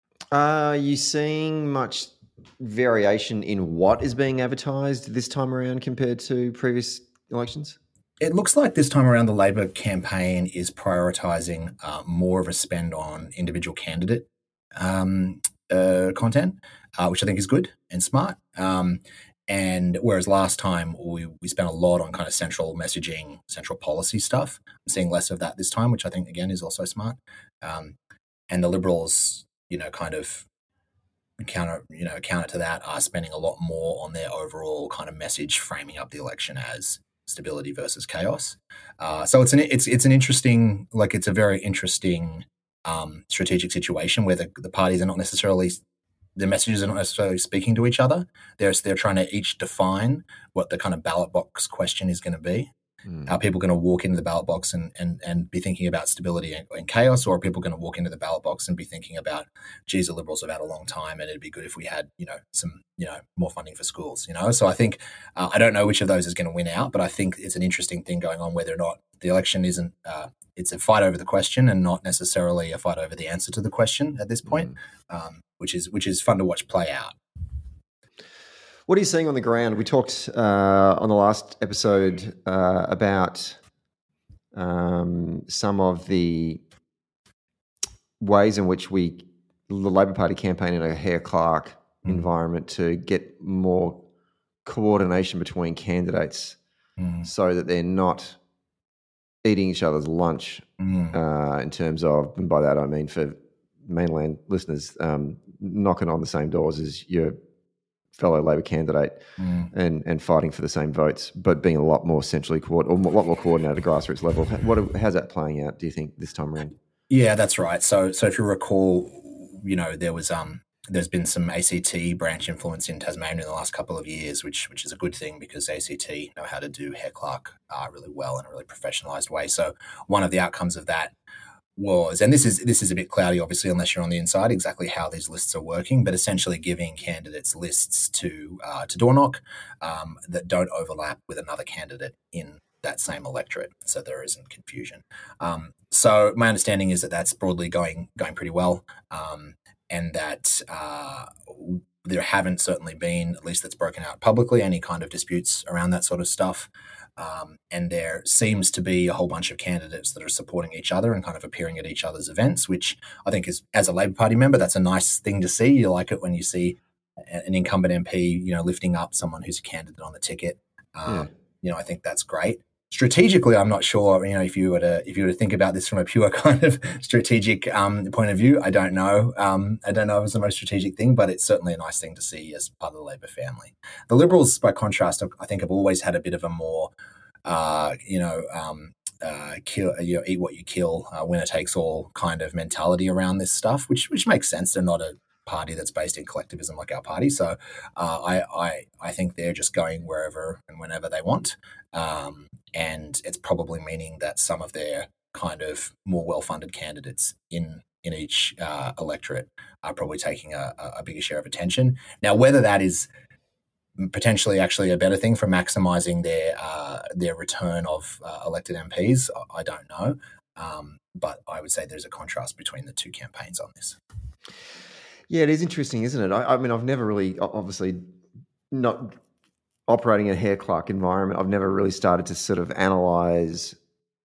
Are you seeing much variation in what is being advertised this time around compared to previous elections? It looks like this time around the Labor campaign is prioritising uh, more of a spend on individual candidate um, uh, content, uh, which I think is good and smart. Um, and whereas last time we, we spent a lot on kind of central messaging, central policy stuff, I'm seeing less of that this time, which I think, again, is also smart. Um, and the Liberals, you know, kind of counter, you know, counter to that are spending a lot more on their overall kind of message, framing up the election as stability versus chaos. Uh, so it's an it's it's an interesting, like it's a very interesting um, strategic situation where the, the parties are not necessarily, the messages are not necessarily speaking to each other. They're they're trying to each define what the kind of ballot box question is going to be. Mm. Are people going to walk into the ballot box and and, and be thinking about stability and, and chaos, or are people going to walk into the ballot box and be thinking about, geez, the Liberals have had a long time and it'd be good if we had, you know, some, you know, more funding for schools, you know? So I think, uh, I don't know which of those is going to win out, but I think it's an interesting thing going on whether or not the election isn't, uh, it's a fight over the question and not necessarily a fight over the answer to the question at this point, mm. um, which is which is fun to watch play out. What are you seeing on the ground? We talked uh, on the last episode uh, about um, some of the ways in which we, the Labor Party campaign in a Hare Clark mm. environment to get more coordination between candidates mm. so that they're not eating each other's lunch mm. uh, in terms of, and by that I mean for mainland listeners, um, knocking on the same doors as your fellow Labor candidate mm. and, and fighting for the same votes, but being a lot more centrally coordinated, or a lot more coordinated at a grassroots level. What, how's that playing out, do you think, this time around? Yeah, that's right. So so if you recall, you know, there was um there's been some A C T branch influence in Tasmania in the last couple of years, which which is a good thing because A C T know how to do Hare Clark uh, really well in a really professionalised way. So one of the outcomes of that was, and this is this is a bit cloudy, obviously, unless you're on the inside, exactly how these lists are working, but essentially giving candidates lists to uh, to door knock um, that don't overlap with another candidate in that same electorate, so there isn't confusion. Um, so my understanding is that that's broadly going going pretty well, um, and that uh, there haven't certainly been, at least that's broken out publicly, any kind of disputes around that sort of stuff. Um, and there seems to be a whole bunch of candidates that are supporting each other and kind of appearing at each other's events, which I think is, as a Labor Party member, that's a nice thing to see. You like it when you see an incumbent M P, you know, lifting up someone who's a candidate on the ticket. Um, yeah. You know, I think that's great. Strategically, I'm not sure, you know, if you were to if you were to think about this from a pure kind of strategic um, point of view, I don't know. Um, I don't know if it's the most strategic thing, but it's certainly a nice thing to see as part of the Labor family. The Liberals, by contrast, I think have always had a bit of a more, uh, you know, um, uh, kill, you know, eat what you kill, uh, winner takes all kind of mentality around this stuff, which which makes sense. They're not a party that's based in collectivism like our party. So uh, I, I I think they're just going wherever and whenever they want. Um, and it's probably meaning that some of their kind of more well-funded candidates in in each uh, electorate are probably taking a, a bigger share of attention. Now, whether that is potentially actually a better thing for maximising their uh, their return of uh, elected M Ps, I don't know. Um, but I would say there's a contrast between the two campaigns on this. Yeah, it is interesting, isn't it? I, I mean, I've never really, obviously, not operating in a Hare Clark environment, I've never really started to sort of analyse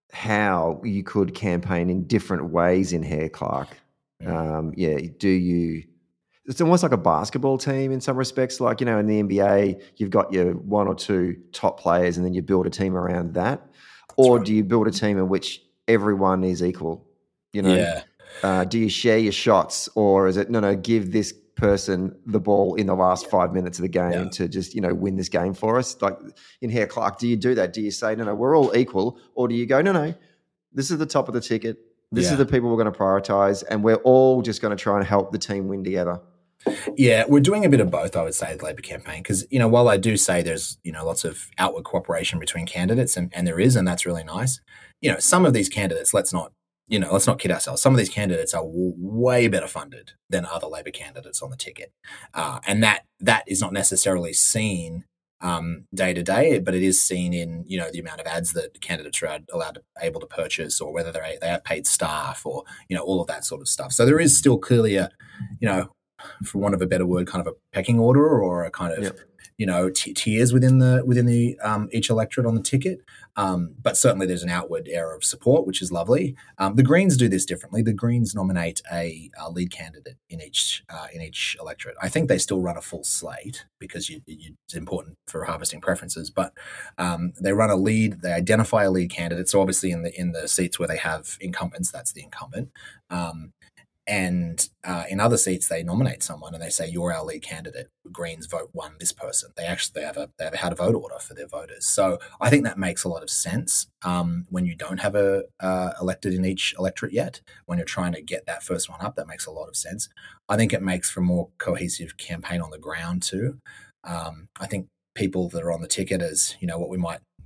how you could campaign in different ways in Hare Clark. Yeah. Um, yeah, do you... It's almost like a basketball team in some respects. Like, you know, in the N B A, you've got your one or two top players and then you build a team around that. Or right. do you build a team in which everyone is equal? You know, yeah. uh, do you share your shots, or is it, no, no, give this person the ball in the last five minutes of the game yeah. to just, you know, win this game for us? Like in Hare Clark, do you do that? Do you say, no, no, we're all equal? Or do you go, no, no, this is the top of the ticket. This yeah. is the people we're going to prioritise, and we're all just going to try and help the team win together? Yeah, we're doing a bit of both, I would say, the Labor campaign, because, you know, while I do say there's, you know, lots of outward cooperation between candidates, and, and there is, and that's really nice, you know, some of these candidates, let's not, you know, let's not kid ourselves. Some of these candidates are w- way better funded than other Labor candidates on the ticket. Uh, and that that is not necessarily seen um, day to day, but it is seen in, you know, the amount of ads that candidates are allowed to, able to purchase, or whether they they have paid staff, or, you know, all of that sort of stuff. So there is still clearly a, you know, for want of a better word, kind of a pecking order, or a kind of, yep. you know, t- tiers within the within the um, each electorate on the ticket. Um, but certainly there's an outward air of support, which is lovely. Um, the Greens do this differently. The Greens nominate a, a lead candidate in each uh, in each electorate. I think they still run a full slate because you, you, it's important for harvesting preferences. But um, they run a lead. They identify a lead candidate. So obviously in the in the seats where they have incumbents, that's the incumbent. Um, And uh, in other seats, they nominate someone and they say, "You're our lead candidate. Greens vote one this person." They actually they have a they have a how to vote order for their voters. So I think that makes a lot of sense um, when you don't have a uh, elected in each electorate yet. When you're trying to get that first one up, that makes a lot of sense. I think it makes for a more cohesive campaign on the ground too. Um, I think people that are on the ticket as, you know, what we might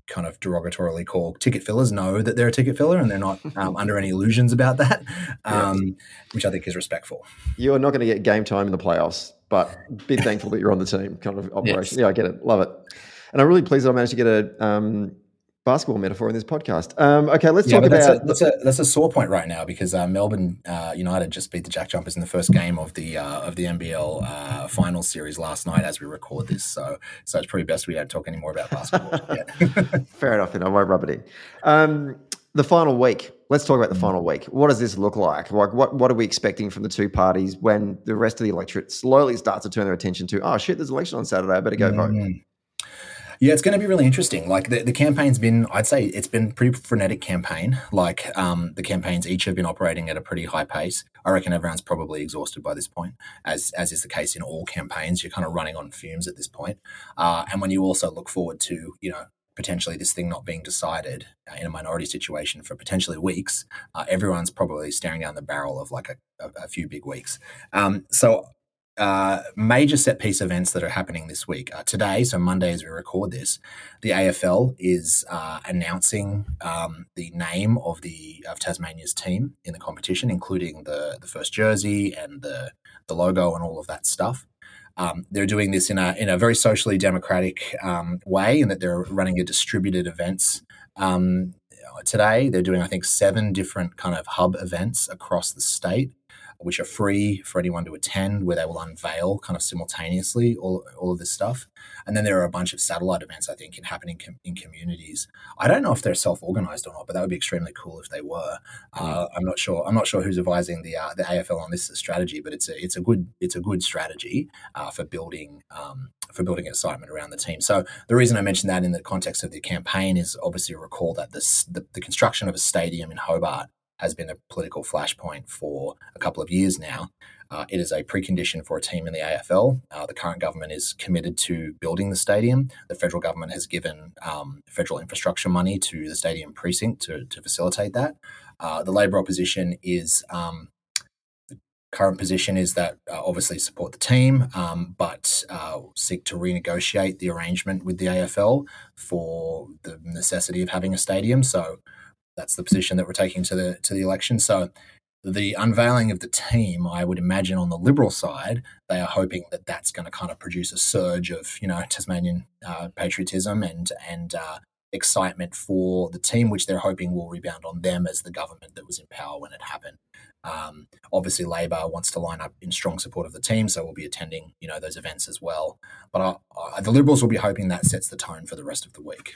kind of derogatorily call ticket fillers know that they're a ticket filler and they're not um, under any illusions about that, um, yeah. which I think is respectful. You're not going to get game time in the playoffs, but be thankful that you're on the team kind of operation. Yes. Yeah, I get it. Love it. And I'm really pleased that I managed to get a um, basketball metaphor in this podcast. Um, okay, let's yeah, talk about... That's a, that's, a, that's a sore point right now because uh, Melbourne uh, United just beat the Jack Jumpers in the first game of the uh, of the N B L uh, Finals series last night as we record this. So so it's probably best we don't talk anymore about basketball yet. Fair enough, then I won't rub it in. Um, the final week. Let's talk about the final week. What does this look like? Like, what, what are we expecting from the two parties when the rest of the electorate slowly starts to turn their attention to, oh, shit, there's an election on Saturday, I better go mm-hmm. vote? Yeah, it's going to be really interesting. Like the, the campaign's been, I'd say it's been a pretty frenetic campaign. Like um, the campaigns each have been operating at a pretty high pace. I reckon everyone's probably exhausted by this point, as as is the case in all campaigns. You're kind of running on fumes at this point. Uh, and when you also look forward to, you know, potentially this thing not being decided in a minority situation for potentially weeks, uh, everyone's probably staring down the barrel of like a, a, a few big weeks. Um, so Uh, major set piece events that are happening this week. Uh, today, so Monday as we record this, the A F L is uh, announcing um, the name of the of Tasmania's team in the competition, including the the first jersey and the the logo and all of that stuff. Um, they're doing this in a in a very socially democratic um, way, in that they're running a distributed events. Um, today, they're doing I think seven different kind of hub events across the state, which are free for anyone to attend, where they will unveil kind of simultaneously all, all of this stuff. And then there are a bunch of satellite events, I think, in happening com- in communities. I don't know if they're self-organized or not, but that would be extremely cool if they were. Uh, I'm not sure. I'm not sure who's advising the uh, the A F L on this strategy, but it's a it's a good it's a good strategy uh, for building um, for building excitement around the team. So the reason I mentioned that in the context of the campaign is obviously recall that this the, the construction of a stadium in Hobart has been a political flashpoint for a couple of years now. Uh, it is a precondition for a team in the A F L. Uh, the current government is committed to building the stadium. The federal government has given um, federal infrastructure money to the stadium precinct to, to facilitate that. Uh, the Labor opposition is, um, the current position is that uh, obviously support the team, um, but uh, seek to renegotiate the arrangement with the A F L for the necessity of having a stadium. So that's the position that we're taking to the to the election. So the unveiling of the team, I would imagine on the Liberal side, they are hoping that that's going to kind of produce a surge of, you know, Tasmanian uh, patriotism and and uh, excitement for the team, which they're hoping will rebound on them as the government that was in power when it happened. Um, obviously, Labor wants to line up in strong support of the team, so we'll be attending, you know, those events as well. But I, I, the Liberals will be hoping that sets the tone for the rest of the week.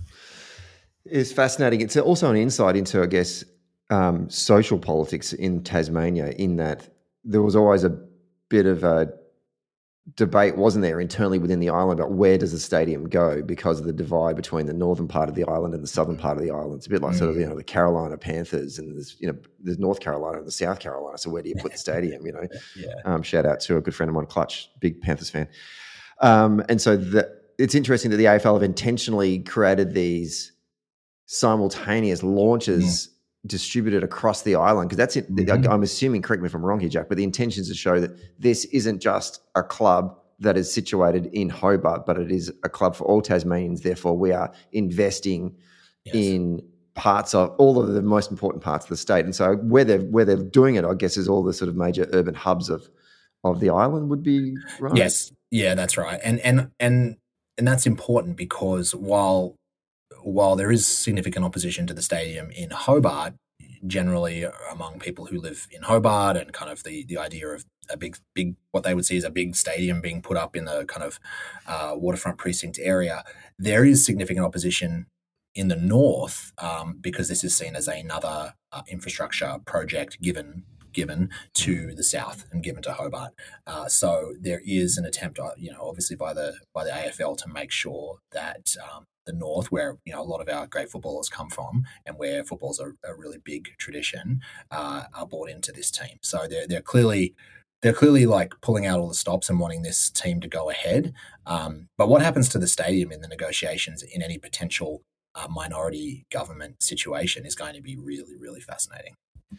It's fascinating. It's also an insight into, I guess, um, social politics in Tasmania, in that there was always a bit of a debate, wasn't there, internally within the island about where does the stadium go because of the divide between the northern part of the island and the southern part of the island. It's a bit like mm. sort of, you know, the Carolina Panthers, and there's, you know, there's North Carolina and the South Carolina. So where do you put the stadium, you know? yeah. Um, shout out to a good friend of mine, Clutch, big Panthers fan. Um, and so the, it's interesting that the A F L have intentionally created these simultaneous launches mm. distributed across the island, because that's it. Mm-hmm. I'm assuming, correct me if I'm wrong here, Jack, but the intention is to show that this isn't just a club that is situated in Hobart, but it is a club for all Tasmanians. Therefore, we are investing yes. in parts of all of the most important parts of the state. And so where they're, where they're doing it, I guess, is all the sort of major urban hubs of, of the island would be right. Yes. Yeah, that's right. And, and, and, and that's important because while While there is significant opposition to the stadium in Hobart, generally among people who live in Hobart, and kind of the, the idea of a big, big, what they would see as a big stadium being put up in the kind of uh, waterfront precinct area, there is significant opposition in the north um, because this is seen as another uh, infrastructure project given given to the south and given to Hobart. Uh, so there is an attempt, uh, you know, obviously by the by the A F L to make sure that um, the north, where, you know, a lot of our great footballers come from and where football's a, a really big tradition, uh, are bought into this team. So they're they're clearly they're clearly like pulling out all the stops and wanting this team to go ahead. Um, but what happens to the stadium in the negotiations in any potential uh, minority government situation is going to be really, really fascinating.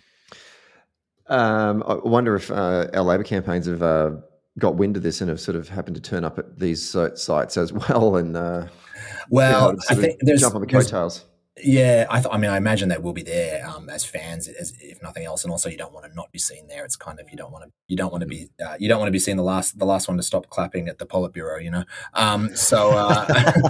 Um, I wonder if uh, our Labor campaigns have uh, got wind of this and have sort of happened to turn up at these sites as well. And uh... Well, You know, I sort of think there's, jump on the there's coattails. yeah, I, th- I mean, I imagine they will be there um, as fans, as if nothing else, and also you don't want to not be seen there. It's kind of you don't want to you don't want to be uh, you don't want to be seen the last the last one to stop clapping at the Politburo, you know. Um, so, uh,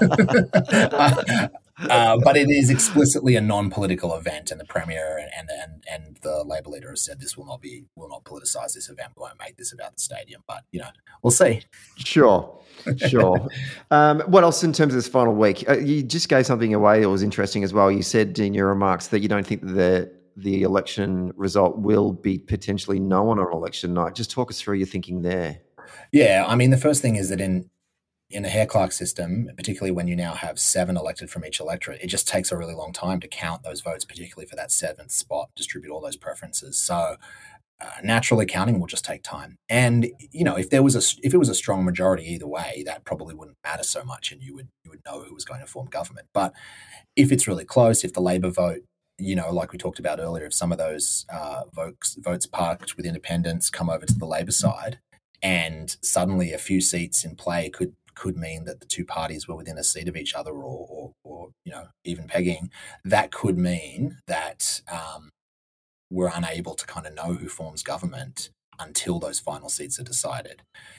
uh, uh, but it is explicitly a non-political event, and the premier and and and, and the Labor leader has said this will not be will not politicise this event. We won't make this about the stadium, but you know, we'll see. Sure, sure. um, what else in terms of this final week? Uh, you just gave something away that was interesting as well. You said in your remarks that you don't think that the the election result will be potentially known on election night. Just talk us through your thinking there. Yeah, I mean, the first thing is that in in a Hare-Clark system, particularly when you now have seven elected from each electorate, it just takes a really long time to count those votes, particularly for that seventh spot, distribute all those preferences. So uh, naturally, counting will just take time. And you know, if there was a if it was a strong majority either way, that probably wouldn't matter so much, and you would you would know who was going to form government. But if it's really close, if the Labor vote, you know, like we talked about earlier, if some of those uh, votes votes parked with independents come over to the Labor side, and suddenly a few seats in play could could mean that the two parties were within a seat of each other, or, or, or you know, even pegging. That could mean that um, we're unable to kind of know who forms government until those final seats are decided.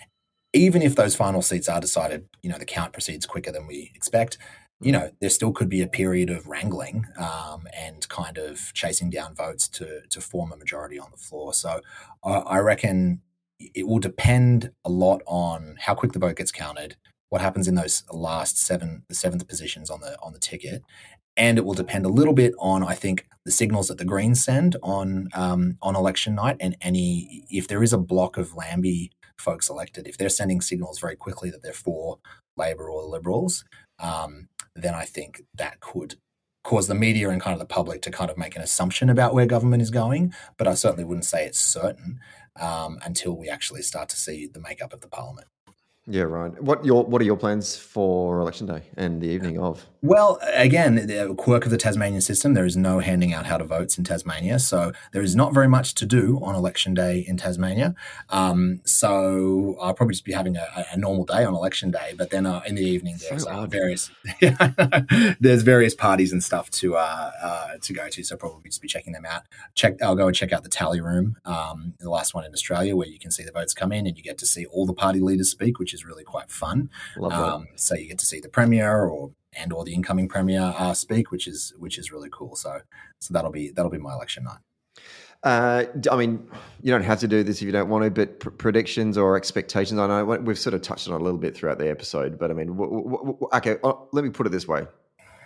Even if those final seats are decided, you know, the count proceeds quicker than we expect. You know, there still could be a period of wrangling um, and kind of chasing down votes to to form a majority on the floor. So uh, I reckon it will depend a lot on how quick the vote gets counted, what happens in those last seven, the seventh positions on the on the ticket, and it will depend a little bit on, I think, the signals that the Greens send on um, on election night, and any if there is a block of Lambie folks elected, if they're sending signals very quickly that they're for Labor or the Liberals, um, then I think that could cause the media and kind of the public to kind of make an assumption about where government is going. But I certainly wouldn't say it's certain um, until we actually start to see the makeup of the parliament. Yeah, right. What your what are your plans for election day and the evening of? Well, again, the quirk of the Tasmanian system, there is no handing out how to votes in Tasmania. So there is not very much to do on election day in Tasmania. Um, so I'll probably just be having a, a normal day on election day. But then uh, in the evening, there's So uh, odd. various there's various parties and stuff to uh, uh, to go to. So probably just be checking them out. Check. I'll go and check out the tally room, um, the last one in Australia, where you can see the votes come in and you get to see all the party leaders speak, which is really quite fun. Love that. Um, so you get to see the premier or and or the incoming premier uh, speak, which is which is really cool. So so that'll be that'll be my election night. Uh, I mean, you don't have to do this if you don't want to, but pr- predictions or expectations. I know we've sort of touched on it a little bit throughout the episode, but I mean, w- w- w- okay, uh, let me put it this way: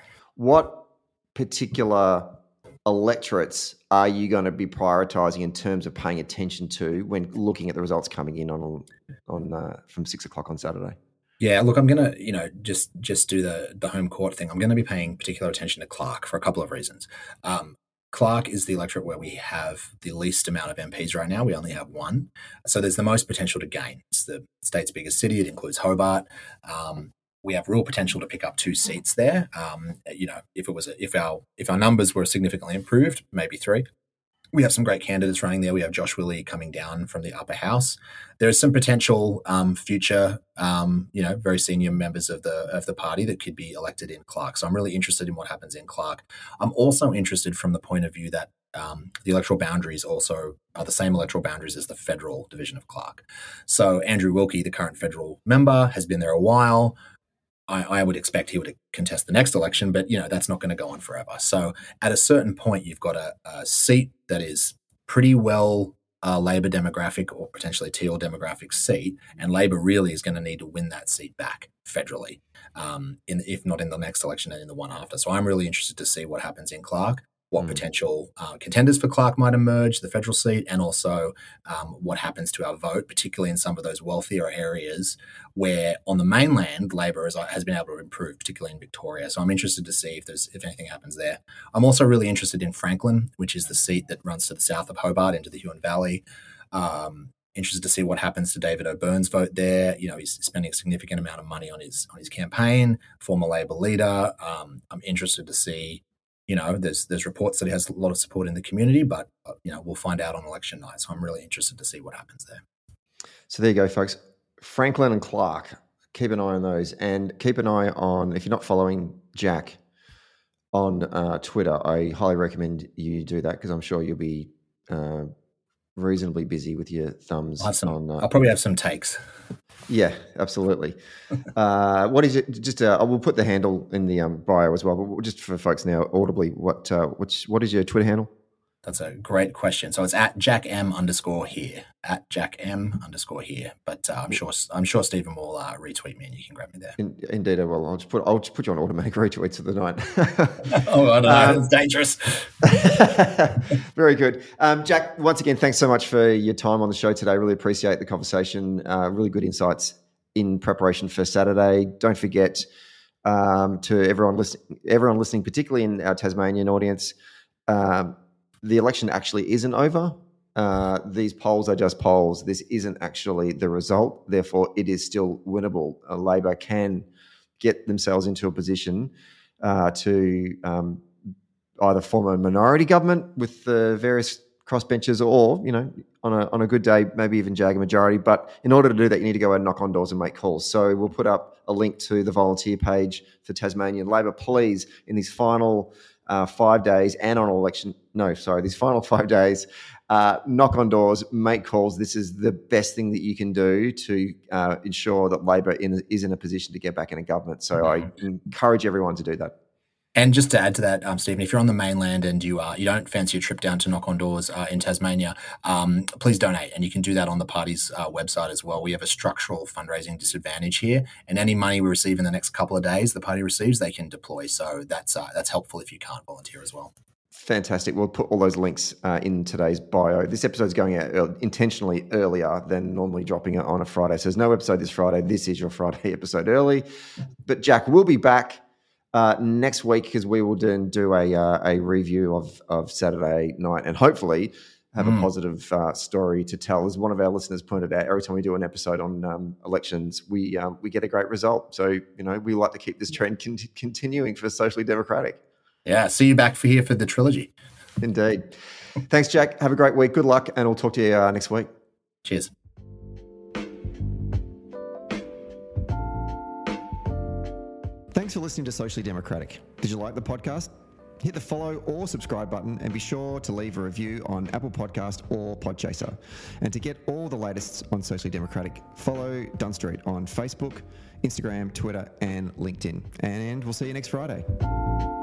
what particular electorates are you going to be prioritising in terms of paying attention to when looking at the results coming in on on uh, from six o'clock on Saturday? Yeah, look, I'm gonna, you know, just just do the the home court thing. I'm going to be paying particular attention to Clark for a couple of reasons. Um, Clark is the electorate where we have the least amount of M Ps right now. We only have one, so there's the most potential to gain. It's the state's biggest city. It includes Hobart. Um, we have real potential to pick up two seats there. Um, you know, if it was a, if our if our numbers were significantly improved, maybe three. We have some great candidates running there. We have Josh Willey coming down from the upper house. There's some potential um, future, um, you know, very senior members of the of the party that could be elected in Clark. So I'm really interested in what happens in Clark. I'm also interested from the point of view that um, the electoral boundaries also are the same electoral boundaries as the federal division of Clark. So Andrew Wilkie, the current federal member, has been there a while. I, I would expect he would contest the next election, but you know that's not going to go on forever. So at a certain point, you've got a, a seat that is pretty well uh, Labor demographic or potentially Teal demographic seat, and Labor really is going to need to win that seat back federally, um, in, if not in the next election and in the one after. So I'm really interested to see what happens in Clark, what mm. potential uh, contenders for Clark might emerge, the federal seat, and also um, what happens to our vote, particularly in some of those wealthier areas where on the mainland, Labor has, has been able to improve, particularly in Victoria. So I'm interested to see if there's if anything happens there. I'm also really interested in Franklin, which is the seat that runs to the south of Hobart into the Huon Valley. Um, interested to see what happens to David O'Byrne's vote there. You know, he's spending a significant amount of money on his on his campaign, former Labor leader. Um, I'm interested to see. You know, there's there's reports that he has a lot of support in the community, but uh, you know, we'll find out on election night. So I'm really interested to see what happens there. So there you go, folks. Franklin and Clark, keep an eye on those, and keep an eye on, if you're not following Jack on uh, Twitter, I highly recommend you do that, because I'm sure you'll be uh, reasonably busy with your thumbs. I'll, have some, on, uh, I'll probably have some takes. Yeah, absolutely. uh, what is it? Just uh, I will put the handle in the um, bio as well, but just for folks now audibly, what uh, which what is your Twitter handle? That's a great question. So it's at Jack M underscore here, at Jack M underscore here. But uh, I'm sure I'm sure Stephen will uh, retweet me, and you can grab me there. In, indeed, I will. I'll just put I'll just put you on automatic retweets for the night. Oh, I know, um, that's dangerous. Very good, um, Jack. Once again, thanks so much for your time on the show today. Really appreciate the conversation. Uh, really good insights in preparation for Saturday. Don't forget um, to everyone listening, everyone listening, particularly in our Tasmanian audience. Um, The election actually isn't over. Uh, these polls are just polls. This isn't actually the result. Therefore, it is still winnable. Uh, Labor can get themselves into a position uh, to um, either form a minority government with the various crossbenchers, or, you know, on a on a good day, maybe even jag a majority. But in order to do that, you need to go and knock on doors and make calls. So we'll put up a link to the volunteer page for Tasmanian Labor. Please, in these final Uh, five days and on election, no, sorry, these final five days, uh, knock on doors, make calls. This is the best thing that you can do to uh, ensure that Labor in, is in a position to get back in a government. So I encourage everyone to do that. And just to add to that, um, Stephen, if you're on the mainland and you uh, you don't fancy a trip down to knock on doors uh, in Tasmania, um, please donate. And you can do that on the party's uh, website as well. We have a structural fundraising disadvantage here, and any money we receive in the next couple of days, the party receives, they can deploy. So that's uh, that's helpful if you can't volunteer as well. Fantastic. We'll put all those links uh, in today's bio. This episode is going out uh, intentionally earlier than normally dropping it on a Friday. So there's no episode this Friday. This is your Friday episode early. But Jack will be back Uh, next week, because we will then do a uh, a review of of Saturday night, and hopefully have mm. a positive uh, story to tell. As one of our listeners pointed out, every time we do an episode on um, elections, we um, we get a great result. So, you know, we like to keep this trend con- continuing for Socially Democratic. Yeah, see you back for here for the trilogy. Indeed. Thanks, Jack. Have a great week. Good luck, and we'll talk to you uh, next week. Cheers. Thanks for listening to Socially Democratic. Did you like the podcast? Hit the follow or subscribe button, and be sure to leave a review on Apple Podcast or Podchaser. And to get all the latest on Socially Democratic, follow Dunn Street on Facebook, Instagram, Twitter, and LinkedIn. And we'll see you next Friday.